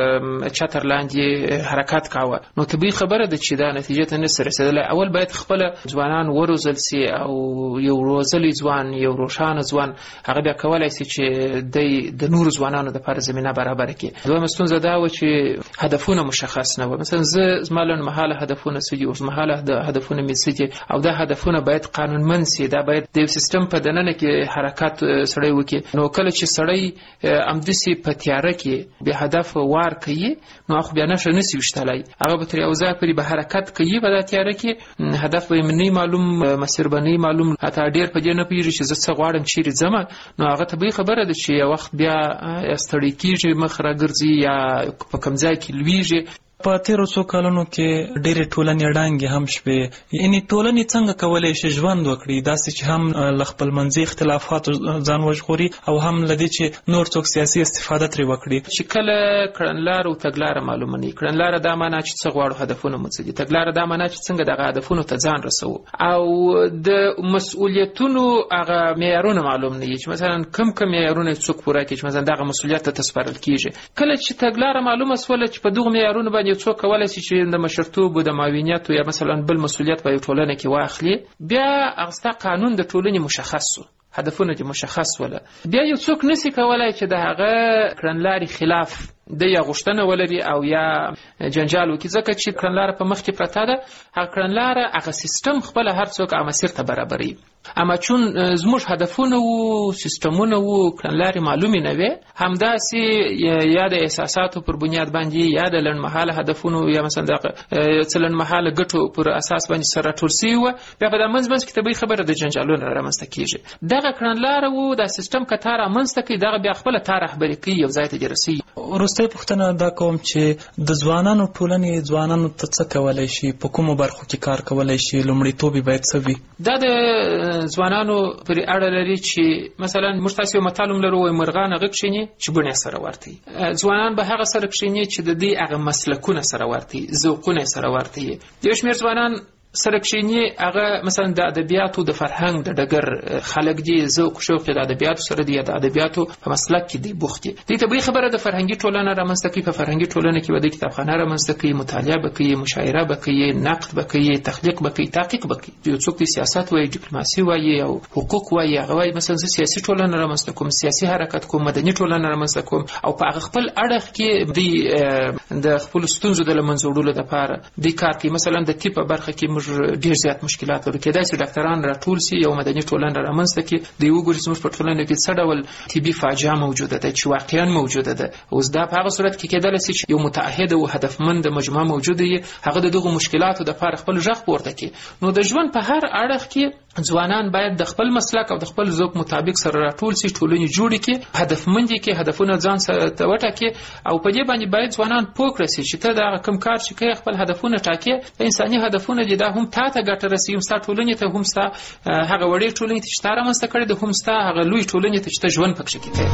چتر لاندې حرکت کاوه. نو طبیعي خبره ده چې دا نتیجه ته نسي رسیدلی. اول باید خپل ځوانان وروزل سي او یو روزلی ځوان، یو روښانه ځوان هغه بیا کولای سي چې د نورو ځوانانو دپاره زمینه برابره کړي. دویمه ستونزه دا وه چې هدفونه مشخص نه وه. مثلا زما لنډمهاله هدفونه څه دي، اوږدمهاله هدفونه مې څه دي، او دا هدفونه باید قانونمند سي. دا باید د یو سیستم په دننه کې حرکت سړی وکړي. نو کله چې سړی امدسي په تیاره کې به هدف وار کوي، نو خو بیا نشي وشتلای، هغه به تر یو ځای پورې به حرکت کوي، په دا تیاره کې هدف به نه معلوم، مسیر به نه معلوم، حتی ډیر په دې نه پیږي چې زه څه غواړم چیرې ځم. نو هغه طبیعي خبره ده چې یو وخت بیا ستړی کېږي، مخ راګرځي یا په کوم ځای کې لویږي. په تیرو څو کلونو کې ډېرې ټولنې ړانګې هم شوې. یعنې ټولنې څنګه کولی شي ژوند وکړي، داسې چې هم له خپلمنځي اختلافاتو ځان وژغوري او هم له دې چې نور څوک سیاسي استفاده ترې وکړي. چې کله کړنلاره او تګلاره معلومه نه وي، کړنلاره دا معنا چې څه غواړو، هدفونه مو څه دي، تګلاره دا معنا چې څنګه دغه هدفونو ته ځان رسوو، او د مسؤلیتونو هغه معیارونه معلوم نه وي چې مثلا کم معیارونه څوک پوره کړي، چې مثلا دغه مسؤلیت ته سپارل کېږي. کله چې تګلاره معلومه سوله چې په دغو معیارونو باندې څوک کولای شي چې د مشرتوب او د معاونیت یا مثلا بل مسؤلیت په ټولنه کې واخلي، بیا هغه قانون د ټولنې مشخص شو، هدفونه دې مشخص وله، بیا یو څوک نسی کولای چې د هغه کړنلارې خلاف د یا غوښتنه ولري او یا جنجال وکړي. ځکه چې کړنلاره په مخ کې پرته ده، هغه کړنلاره هغه سیستم خپله هر څوک هغه مسیر ته برابروي. اما چون زموږ هدفونه وو، سیستمونه وو، کړنلارې معلومې نه وې، همداسې یا د احساساتو پر بنیاد باندې یا د لنډمهاله هدفونو یا مثلا د څه لنډمهاله ګټو پر اساس باندې سره راټول سوي وه، بیا په دا منځ کې طبیعي خبره د جنجالونه رامنځته کېږي. دغه کړنلاره وو، دا سیستم که تا رامنځته کوي، دغه بیا خپله تا رهبري کوي، یو ځای ته دې رسوي. وروستۍ پوښتنه دا کوم چې د ځوانانو ټولنې ځوانانو ته څه کولی شي، په کومو برخو کې کار کولی شي، لومړیتوب یې باید څه وي؟ دا د ځوانانو پرې اړه لري چې مثلا موږ تاسې یو متل هم لرو، وایي مرغان هغه کښېني چې بڼې سره ورته وي. ځوانان به هغه سره کښېني چې د دې هغه مسلکونه سره ورته وي، ذوقونه سره ورته وي. یو شمېر ځوانان سره کښېني هغه مثلا د ادبیاتو د فرهنګ د ډګر خلک دي، ذوق شوق د ادبیاتو سره دی، د ادبیاتو په مسلک کې دی بوخت دي. دې طبیعي خبره د فرهنګي ټولنه رامنځته کوي. په فرهنګي ټولنه کې به د کتابخانه رامنځته کوي، مطالعه به کوي، مشاعره به کوي، نقد به کوي، تخلیق به کوي، تحقیق به کوي. یو څوک سیاست وایي، ډیپلوماسي وایي او حقوق وایي، هغه وایي مثلا زه سیاسي ټولنه رامنځته کوم، سیاسي حرکت کوم، مدني ټولنه رامنځته کوم، او په هغه خپل اړخ کې د خپل ستونزو د له منځه وړلو لپاره د کار کوي. مثلا د طب په برخه کې موږ موږ ډیر زیات مشکلات ورو کېدای شي ډاکټران راټول سي یو مدني ټولنه رامنځته کړي د یو ګوري زموږ په ټولنه کې څه ډول طبي فاجعه موجوده ده چې واقعا موجوده ده. اوس دا په هغه صورت کې کېدای شي چې یو متعهد او هدفمند مجموعه موجوده وي هغه د دغه مشکلاتو د لپاره خپل ژغ پورته کړي. نو د ژوند په هر اړخ کې ځوانان باید د خپل مسلک او د خپل ذوق مطابق سره راټول سي، ټولنې جوړې کړي، هدفمند کړي، هدفونه ځان سره وټاکي او په دې باندې باید ځوانان پوه کړي چې ته دا کوم کار چې کوي خپل هدفونه ټاکي، انساني هدفونه دي دا هم تا ته ګټه رسوي، هم ستا ټولنې ته، هم ستا هغه وړې ټولنې ته چې تا رامنځته کړې ده، هم ستا هغه لوی ټولنې ته چې ته ژوند پکښې کوې.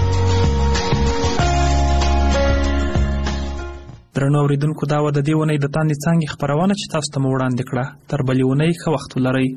درنو اورېدونکو، دا وه د دې اونۍ د تاندې څانګې خپرونه چې تاسو ته مو وړاندې کړه. تر بلې اونۍ ښه وخت ولرئ.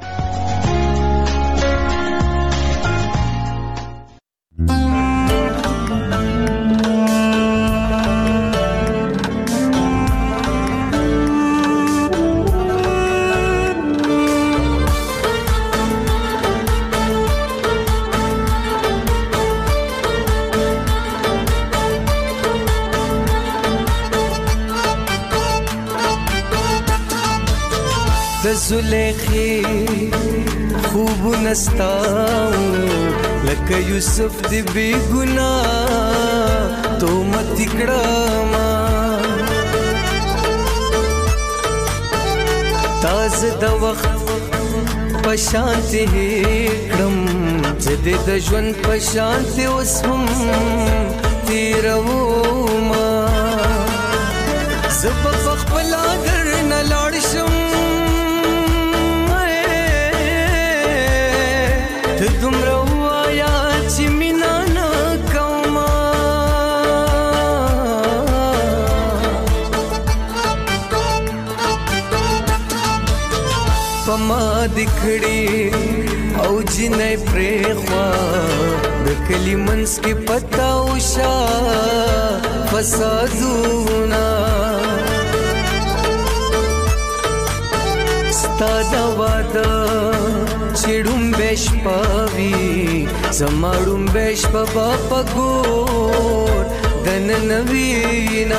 زلیخی خوب نستاو لکه یوسف دی بی گناہ تو مت کڑاما تاز د وخت پشانتی کړم زده د ژوند پشانتی اوس هم تیرو ما زب خپل در نه لاړ شم دومره وایا چې مینا نه کومه په ما د کړي او جنې پرېخوا د کلي منځ کې پتا وشا فسادونه ستا دا واده چړم بش پاوی زماړم بش په پګور دن نوینا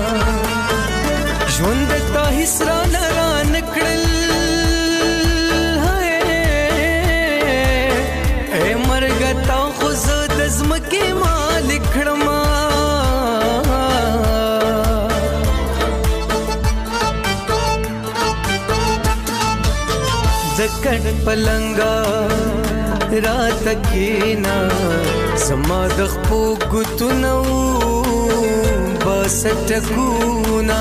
ژوند تا حسرا نران کړل اے مرګ تا خو زد زمکه مالک کړما زکړ پلنګا رات کینا سما د خپو ګتنو بس ټکونا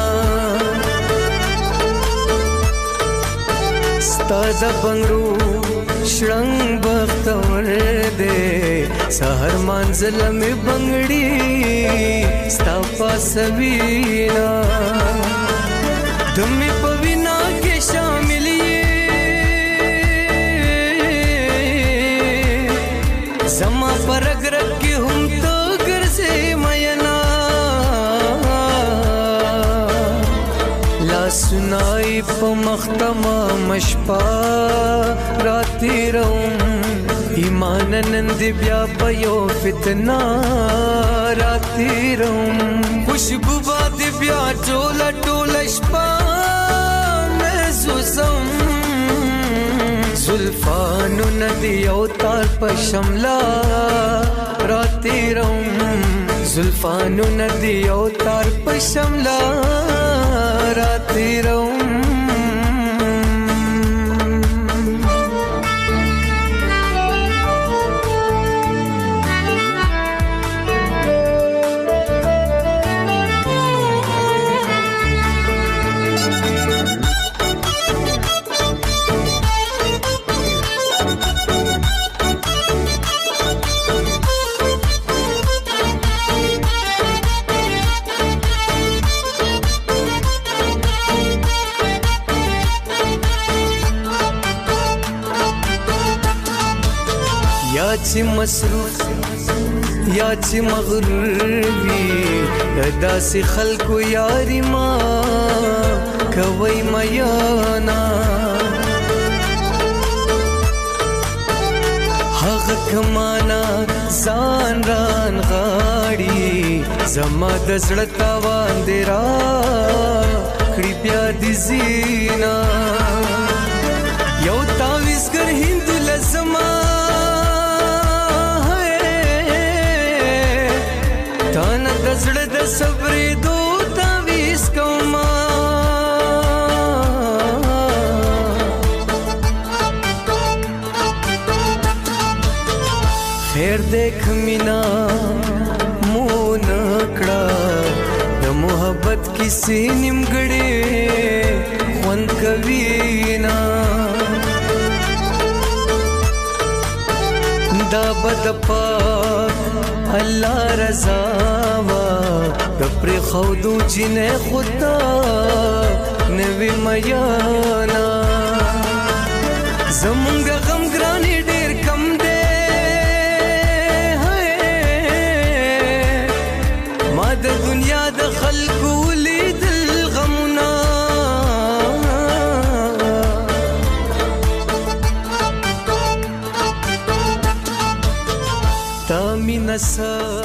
ستاد بنگرو شرنګ بختور دے سحر منزل می بنگړي ستا پاسوینا دمه پوینا کې شامل زما پرګ رګ کې هم تو ګرځې مینا لا سنای په مختما مشپا راتی روم ایمان نند بیا پيو فتنا راتی روم خوشبو باد بیا ټوله ټوله شپه مزوسم زلفانو ندی او تار پشملا راتی روم زلفانو ندی او تار پشملا راتی روم یا چې مصروف یا چې مغرور وي داسې خلکو یاري ما کوي میانا هغه کمانا ځان ران غاړي زما د زړه تاوان دی را کړي بیا دي زینا یو تاویزګر هندو لزما تانه د زړه د صبرې دو تاویز کوما خیر دیکھ مینا مو نکړه د محبت کیسې نیمګړې خوند کوي نا دا بد پاک الله رضا وا د پر خودو چې نه خدا نوی میانا زمونږ غم ګرانی ډیر کم دی ما د دنیا د خلکو لیدل غمونه تا مینا